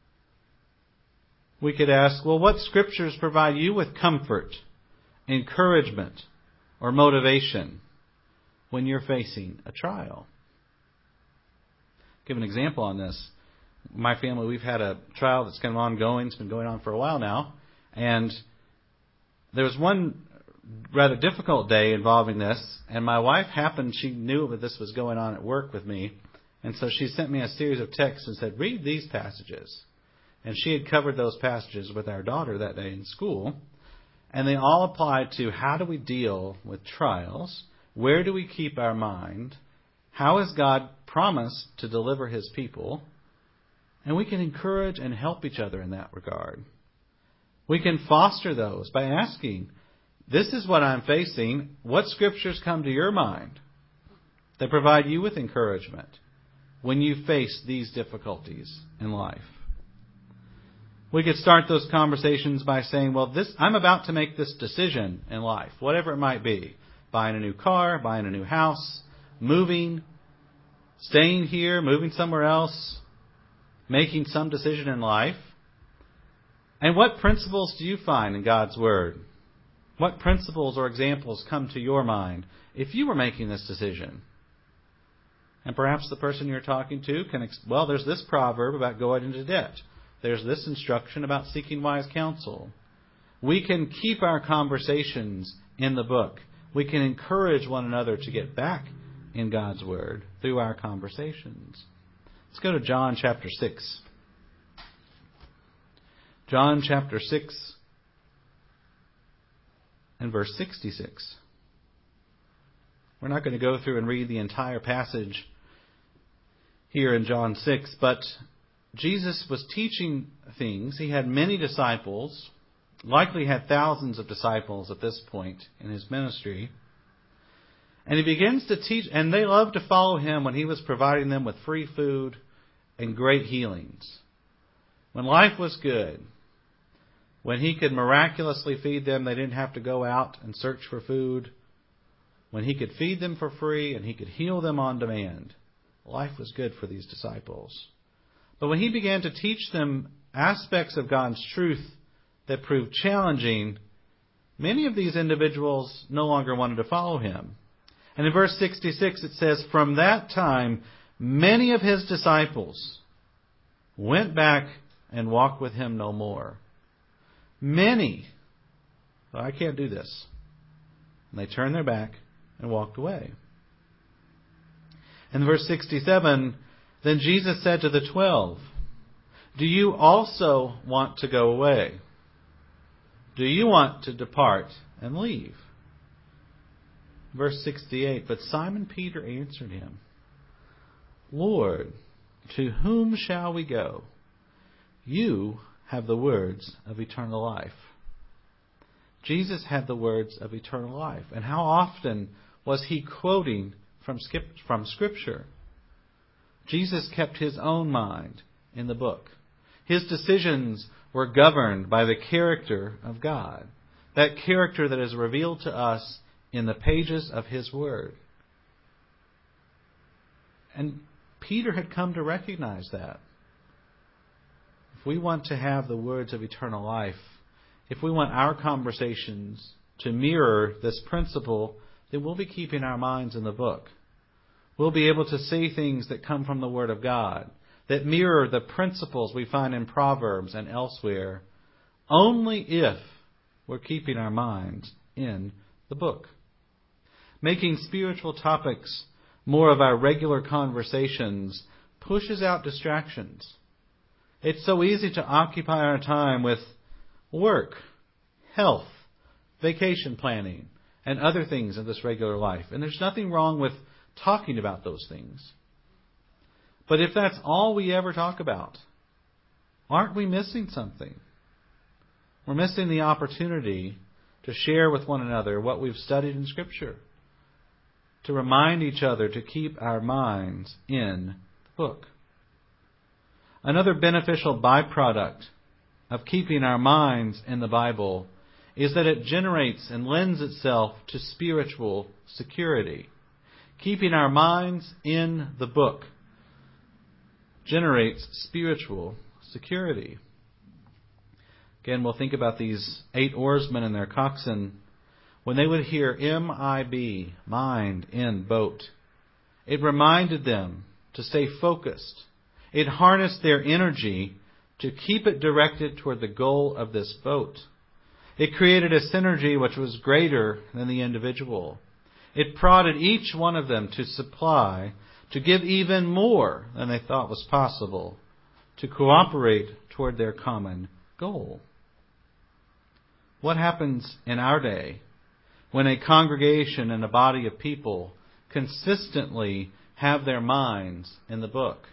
We could ask, well, what scriptures provide you with comfort, encouragement, or motivation when you're facing a trial? Give an example on this. My family, we've had a trial that's kind of ongoing. It's been going on for a while now. And there was one rather difficult day involving this. And my wife happened, she knew that this was going on at work with me. And so she sent me a series of texts and said, read these passages. And she had covered those passages with our daughter that day in school. And they all applied to how do we deal with trials? Where do we keep our mind? How has God promised to deliver His people? And we can encourage and help each other in that regard. We can foster those by asking, this is what I'm facing. What scriptures come to your mind that provide you with encouragement? when you face these difficulties in life? We could start those conversations by saying, well, this I'm about to make this decision in life, whatever it might be. Buying a new car, buying a new house, moving, staying here, moving somewhere else, making some decision in life. And what principles do you find in God's Word? What principles or examples come to your mind if you were making this decision? And perhaps the person you're talking to can, well, there's this proverb about going into debt. There's this instruction about seeking wise counsel. We can keep our conversations in the book. We can encourage one another to get back in God's Word through our conversations. Let's go to John chapter six. John chapter six and verse sixty-six. We're not going to go through and read the entire passage here in John six, but Jesus was teaching things. He had many disciples, likely had thousands of disciples at this point in his ministry. And he begins to teach, and they loved to follow him when he was providing them with free food and great healings. When life was good, when he could miraculously feed them, they didn't have to go out and search for food. When he could feed them for free and he could heal them on demand, life was good for these disciples. But when he began to teach them aspects of God's truth that proved challenging, many of these individuals no longer wanted to follow him. And in verse sixty-six it says, from that time many of his disciples went back and walked with him no more. Many. Well, I can't do this. And they turned their back and walked away. In verse sixty-seven, then Jesus said to the twelve, do you also want to go away? Do you want to depart and leave? Verse sixty-eight, but Simon Peter answered him, Lord, to whom shall we go? You have the words of eternal life. Jesus had the words of eternal life. And how often was he quoting from from Scripture? Jesus kept his own mind in the book. His decisions were governed by the character of God, that character that is revealed to us in the pages of his Word. And Peter had come to recognize that. If we want to have the words of eternal life, if we want our conversations to mirror this principle, then we'll be keeping our minds in the book. We'll be able to see things that come from the Word of God, that mirror the principles we find in Proverbs and elsewhere, only if we're keeping our minds in the book. Making spiritual topics more of our regular conversations pushes out distractions. It's so easy to occupy our time with work, health, vacation planning, and other things in this regular life. And there's nothing wrong with talking about those things. But if that's all we ever talk about, aren't we missing something? We're missing the opportunity to share with one another what we've studied in Scripture, to remind each other to keep our minds in the book. Another beneficial byproduct of keeping our minds in the Bible is that it generates and lends itself to spiritual security. Keeping our minds in the book generates spiritual security. Again, we'll think about these eight oarsmen and their coxswain. When they would hear M I B, mind in boat, it reminded them to stay focused. It harnessed their energy to keep it directed toward the goal of this boat. It created a synergy which was greater than the individual. It prodded each one of them to supply, to give even more than they thought was possible, to cooperate toward their common goal. What happens in our day when a congregation and a body of people consistently have their minds in the book?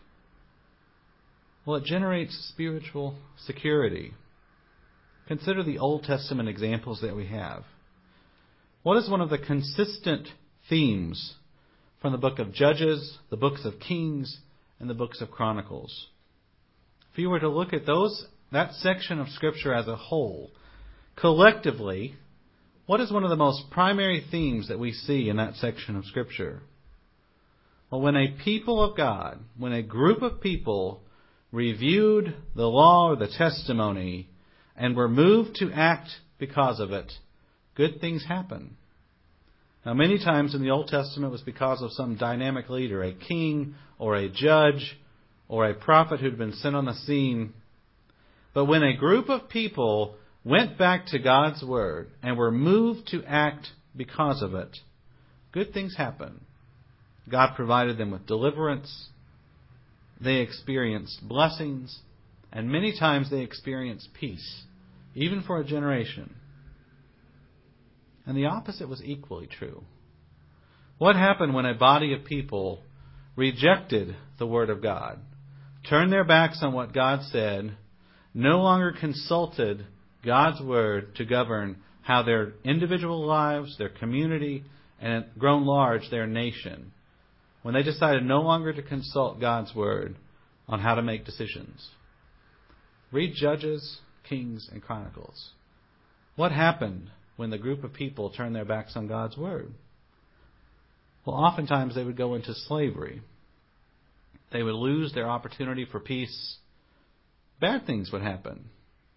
Well, it generates spiritual security. Consider the Old Testament examples that we have. What is one of the consistent themes from the book of Judges, the books of Kings, and the books of Chronicles. If you were to look at those that section of Scripture as a whole, collectively, what is one of the most primary themes that we see in that section of Scripture? Well, when a people of God, when a group of people reviewed the law or the testimony and were moved to act because of it, good things happen. Now, many times in the Old Testament it was because of some dynamic leader, a king or a judge or a prophet who'd been sent on the scene. But when a group of people went back to God's Word and were moved to act because of it, good things happen. God provided them with deliverance. They experienced blessings. And many times they experienced peace, even for a generation. And the opposite was equally true. What happened when a body of people rejected the Word of God, turned their backs on what God said, no longer consulted God's Word to govern how their individual lives, their community, and grown large, their nation, when they decided no longer to consult God's Word on how to make decisions? Read Judges, Kings, and Chronicles. What happened when the group of people turned their backs on God's Word? Well, oftentimes they would go into slavery. They would lose their opportunity for peace. Bad things would happen.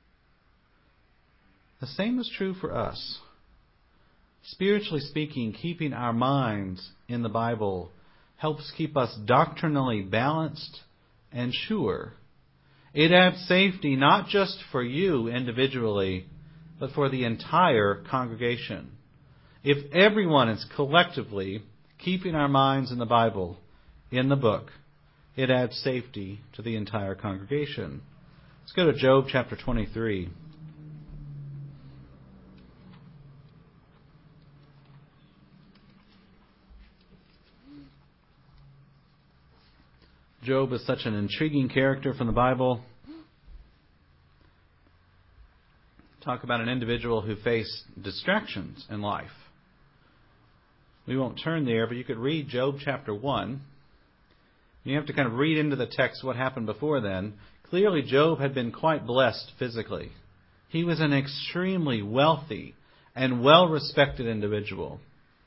The same is true for us. Spiritually speaking, keeping our minds in the Bible helps keep us doctrinally balanced and sure. It adds safety not just for you individually, but for the entire congregation. If everyone is collectively keeping our minds in the Bible, in the book, it adds safety to the entire congregation. Let's go to Job chapter twenty-three. Job is such an intriguing character from the Bible. Talk about an individual who faced distractions in life. We won't turn there, but you could read Job chapter one. You have to kind of read into the text what happened before then. Clearly, Job had been quite blessed physically. He was an extremely wealthy and well-respected individual.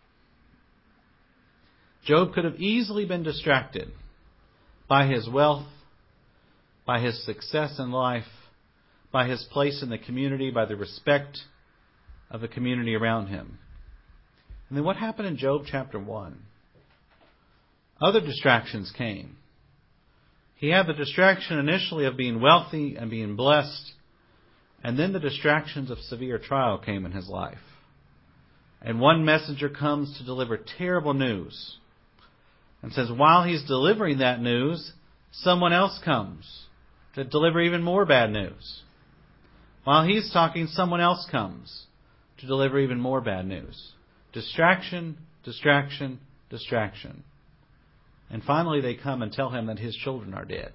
Job could have easily been distracted by his wealth, by his success in life, by his place in the community, by the respect of the community around him. And then what happened in Job chapter one? Other distractions came. He had the distraction initially of being wealthy and being blessed, and then the distractions of severe trial came in his life. And one messenger comes to deliver terrible news, and says while he's delivering that news, someone else comes to deliver even more bad news. While he's talking, someone else comes to deliver even more bad news. Distraction, distraction, distraction. And finally they come and tell him that his children are dead.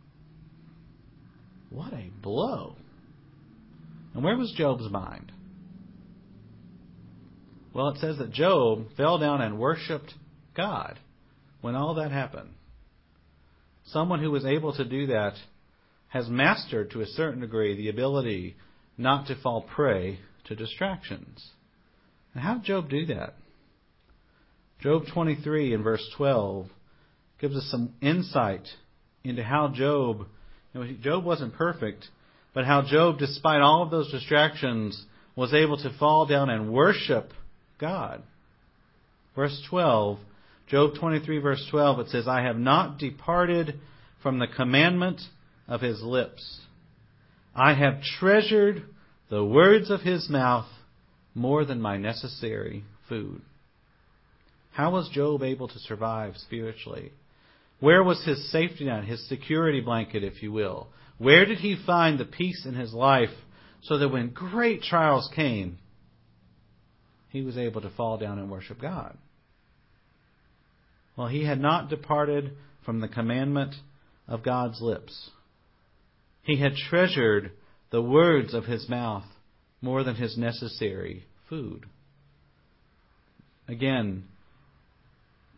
What a blow. And where was Job's mind? Well, it says that Job fell down and worshipped God when all that happened. Someone who was able to do that has mastered to a certain degree the ability not to fall prey to distractions. And how did Job do that? Job twenty-three and verse twelve gives us some insight into how Job, you know, Job wasn't perfect, but how Job, despite all of those distractions, was able to fall down and worship God. Verse twelve, Job twenty-three verse twelve, it says, I have not departed from the commandment of his lips. I have treasured the words of his mouth more than my necessary food. How was Job able to survive spiritually? Where was his safety net, his security blanket, if you will? Where did he find the peace in his life so that when great trials came, he was able to fall down and worship God? Well, he had not departed from the commandment of God's lips. He had treasured the words of his mouth more than his necessary food. Again,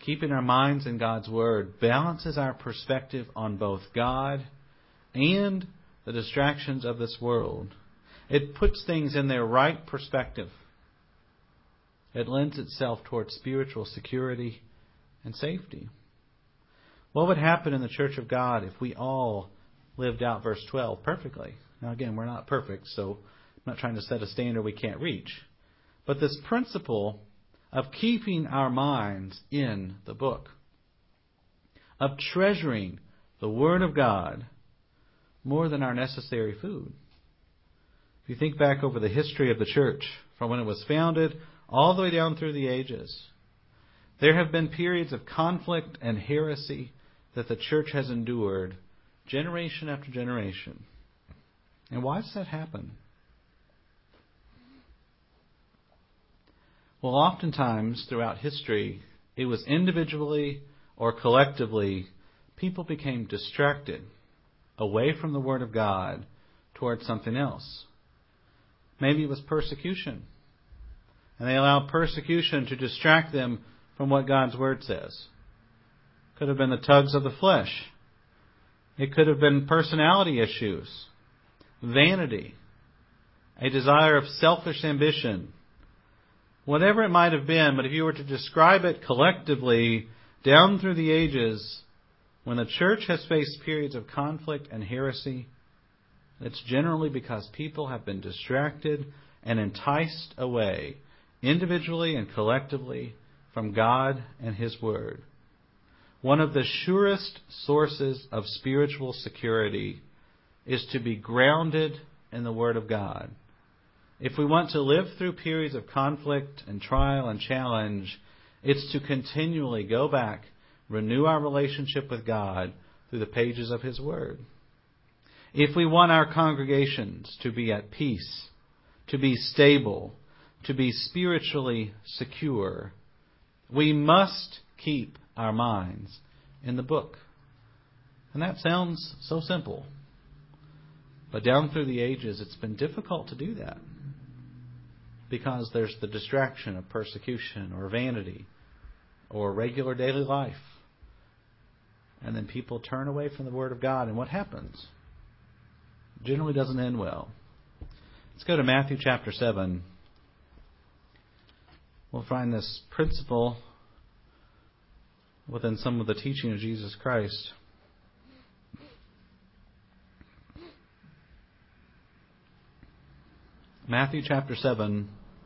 keeping our minds in God's Word balances our perspective on both God and the distractions of this world. It puts things in their right perspective. It lends itself towards spiritual security and safety. What would happen in the church of God if we all lived out verse twelve perfectly? Now again, we're not perfect, so I'm not trying to set a standard we can't reach. But this principle of keeping our minds in the book, of treasuring the Word of God more than our necessary food. If you think back over the history of the church, from when it was founded all the way down through the ages, there have been periods of conflict and heresy that the church has endured generation after generation. And why does that happen? Well, oftentimes throughout history, it was individually or collectively, people became distracted away from the Word of God towards something else. Maybe it was persecution, and they allowed persecution to distract them from what God's Word says. Could have been the tugs of the flesh. It could have been personality issues, vanity, a desire of selfish ambition. Whatever it might have been, but if you were to describe it collectively down through the ages, when the church has faced periods of conflict and heresy, it's generally because people have been distracted and enticed away, individually and collectively, from God and His Word. One of the surest sources of spiritual security is to be grounded in the Word of God. If we want to live through periods of conflict and trial and challenge, it's to continually go back, renew our relationship with God through the pages of His Word. If we want our congregations to be at peace, to be stable, to be spiritually secure, we must keep our minds in the book. And that sounds so simple. But down through the ages, it's been difficult to do that, because there's the distraction of persecution or vanity or regular daily life. And then people turn away from the Word of God, and what happens? It generally doesn't end well. Let's go to Matthew chapter seven. We'll find this principle within some of the teaching of Jesus Christ. Matthew chapter seven,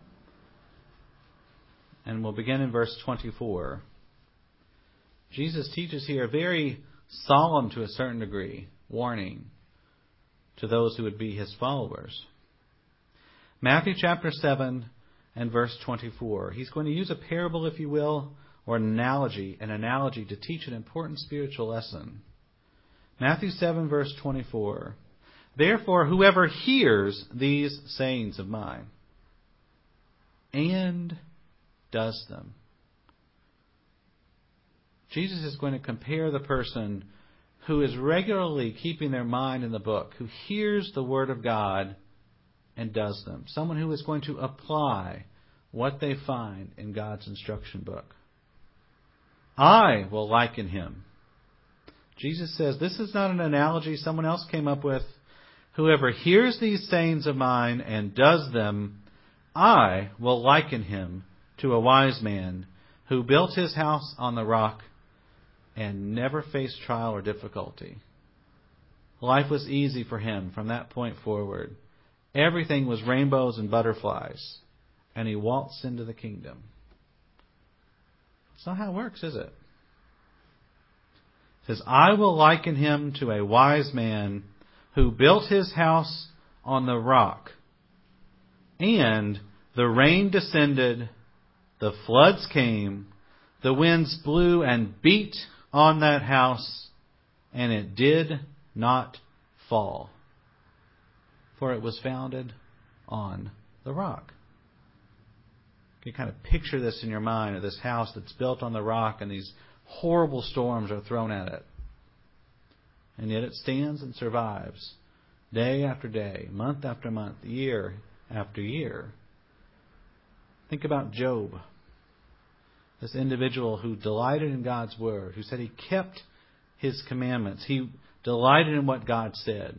and we'll begin in verse twenty-four. Jesus teaches here a very solemn, to a certain degree, warning to those who would be His followers. Matthew chapter seven and verse twenty-four. He's going to use a parable, if you will, or an analogy, an analogy to teach an important spiritual lesson. Matthew seven verse twenty-four. Therefore, whoever hears these sayings of mine and does them. Jesus is going to compare the person who is regularly keeping their mind in the book, who hears the Word of God and does them. Someone who is going to apply what they find in God's instruction book. I will liken him. Jesus says this is not an analogy someone else came up with. Whoever hears these sayings of mine and does them, I will liken him to a wise man who built his house on the rock and never faced trial or difficulty. Life was easy for him from that point forward. Everything was rainbows and butterflies, and he waltzed into the kingdom. That's not how it works, is it? It says, I will liken him to a wise man who built his house on the rock, and the rain descended, the floods came, the winds blew and beat on that house, and it did not fall, for it was founded on the rock. You can kind of picture this in your mind, of this house that's built on the rock, and these horrible storms are thrown at it. And yet it stands and survives day after day, month after month, year after year. Think about Job. This individual who delighted in God's Word, who said he kept His commandments. He delighted in what God said.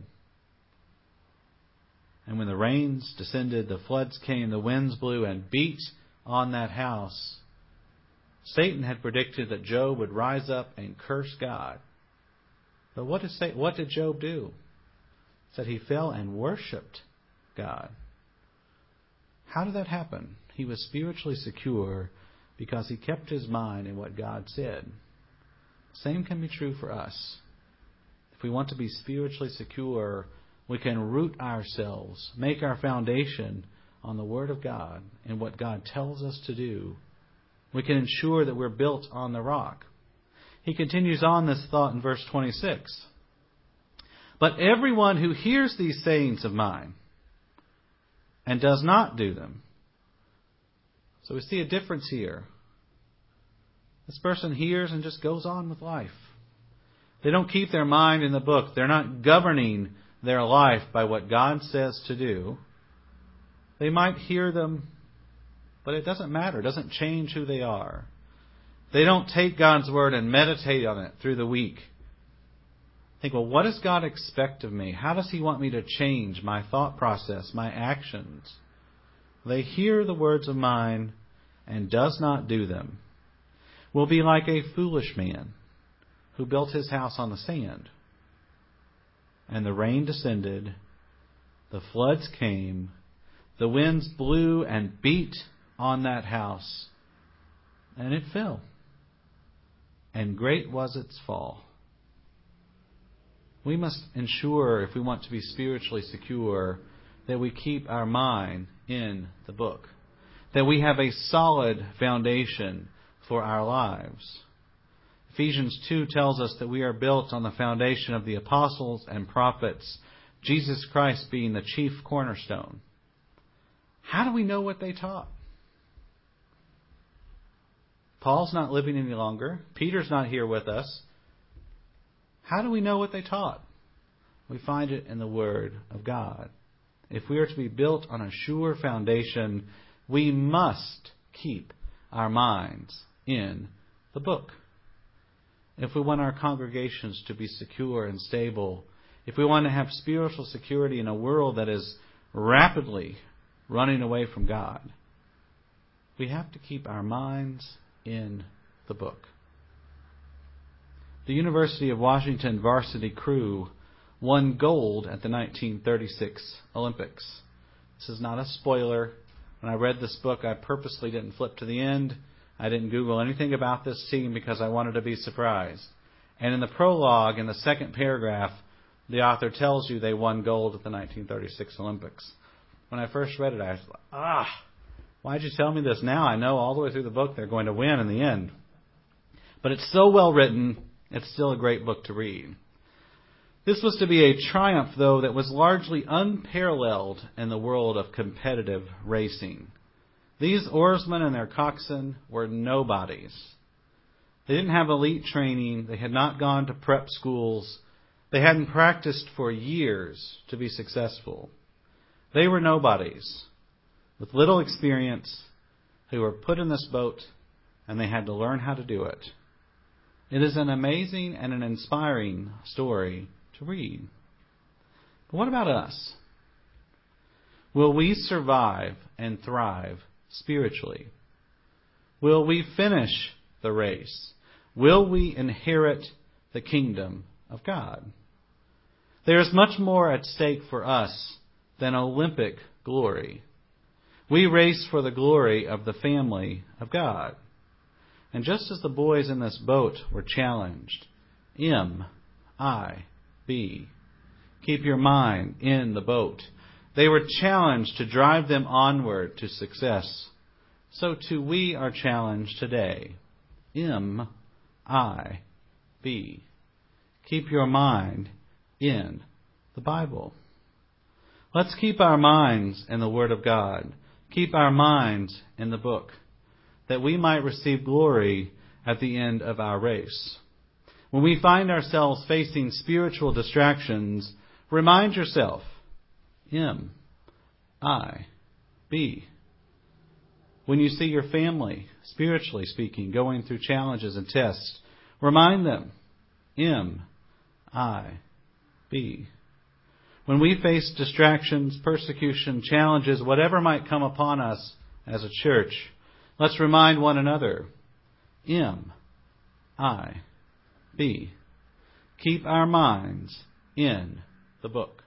And when the rains descended, the floods came, the winds blew and beat on that house, Satan had predicted that Job would rise up and curse God. But what did Satan, what did Job do? It said he fell and worshipped God. How did that happen? He was spiritually secure because he kept his mind in what God said. Same can be true for us. If we want to be spiritually secure, we can root ourselves, make our foundation on the Word of God and what God tells us to do. We can ensure that we're built on the rock. He continues on this thought in verse twenty-six. But everyone who hears these sayings of mine and does not do them. So we see a difference here. This person hears and just goes on with life. They don't keep their mind in the book. They're not governing their life by what God says to do. They might hear them, but it doesn't matter. It doesn't change who they are. They don't take God's Word and meditate on it through the week. Think, well, what does God expect of me? How does He want me to change my thought process, my actions? They hear the words of mine and does not do them. Will be like a foolish man who built his house on the sand. And the rain descended, the floods came, the winds blew and beat on that house, and it fell. And great was its fall. We must ensure, if we want to be spiritually secure, that we keep our mind in the book. That we have a solid foundation for our lives. Ephesians two tells us that we are built on the foundation of the apostles and prophets, Jesus Christ being the chief cornerstone. How do we know what they taught? Paul's not living any longer. Peter's not here with us. How do we know what they taught? We find it in the Word of God. If we are to be built on a sure foundation, we must keep our minds in the book. If we want our congregations to be secure and stable, if we want to have spiritual security in a world that is rapidly running away from God, we have to keep our minds in the book. The University of Washington varsity crew won gold at the nineteen thirty-six Olympics. This is not a spoiler. When I read this book, I purposely didn't flip to the end. I didn't Google anything about this team because I wanted to be surprised. And in the prologue, in the second paragraph, the author tells you they won gold at the nineteen thirty-six Olympics. When I first read it, I was like, ah, why'd you tell me this now? I know all the way through the book they're going to win in the end. But it's so well written, it's still a great book to read. This was to be a triumph, though, that was largely unparalleled in the world of competitive racing. These oarsmen and their coxswain were nobodies. They didn't have elite training. They had not gone to prep schools. They hadn't practiced for years to be successful. They were nobodies with little experience who were put in this boat, and they had to learn how to do it. It is an amazing and an inspiring story to read. But what about us? Will we survive and thrive spiritually? Will we finish the race? Will we inherit the kingdom of God? There is much more at stake for us than Olympic glory. We race for the glory of the family of God. And just as the boys in this boat were challenged, M I B, keep your mind in the boat. They were challenged to drive them onward to success. So too we are challenged today. M I B. Keep your mind in the Bible. Let's keep our minds in the Word of God. Keep our minds in the book, that we might receive glory at the end of our race. When we find ourselves facing spiritual distractions, remind yourself, M I B. When you see your family, spiritually speaking, going through challenges and tests, remind them, M I B. When we face distractions, persecution, challenges, whatever might come upon us as a church, let's remind one another, M I B. Keep our minds in the book.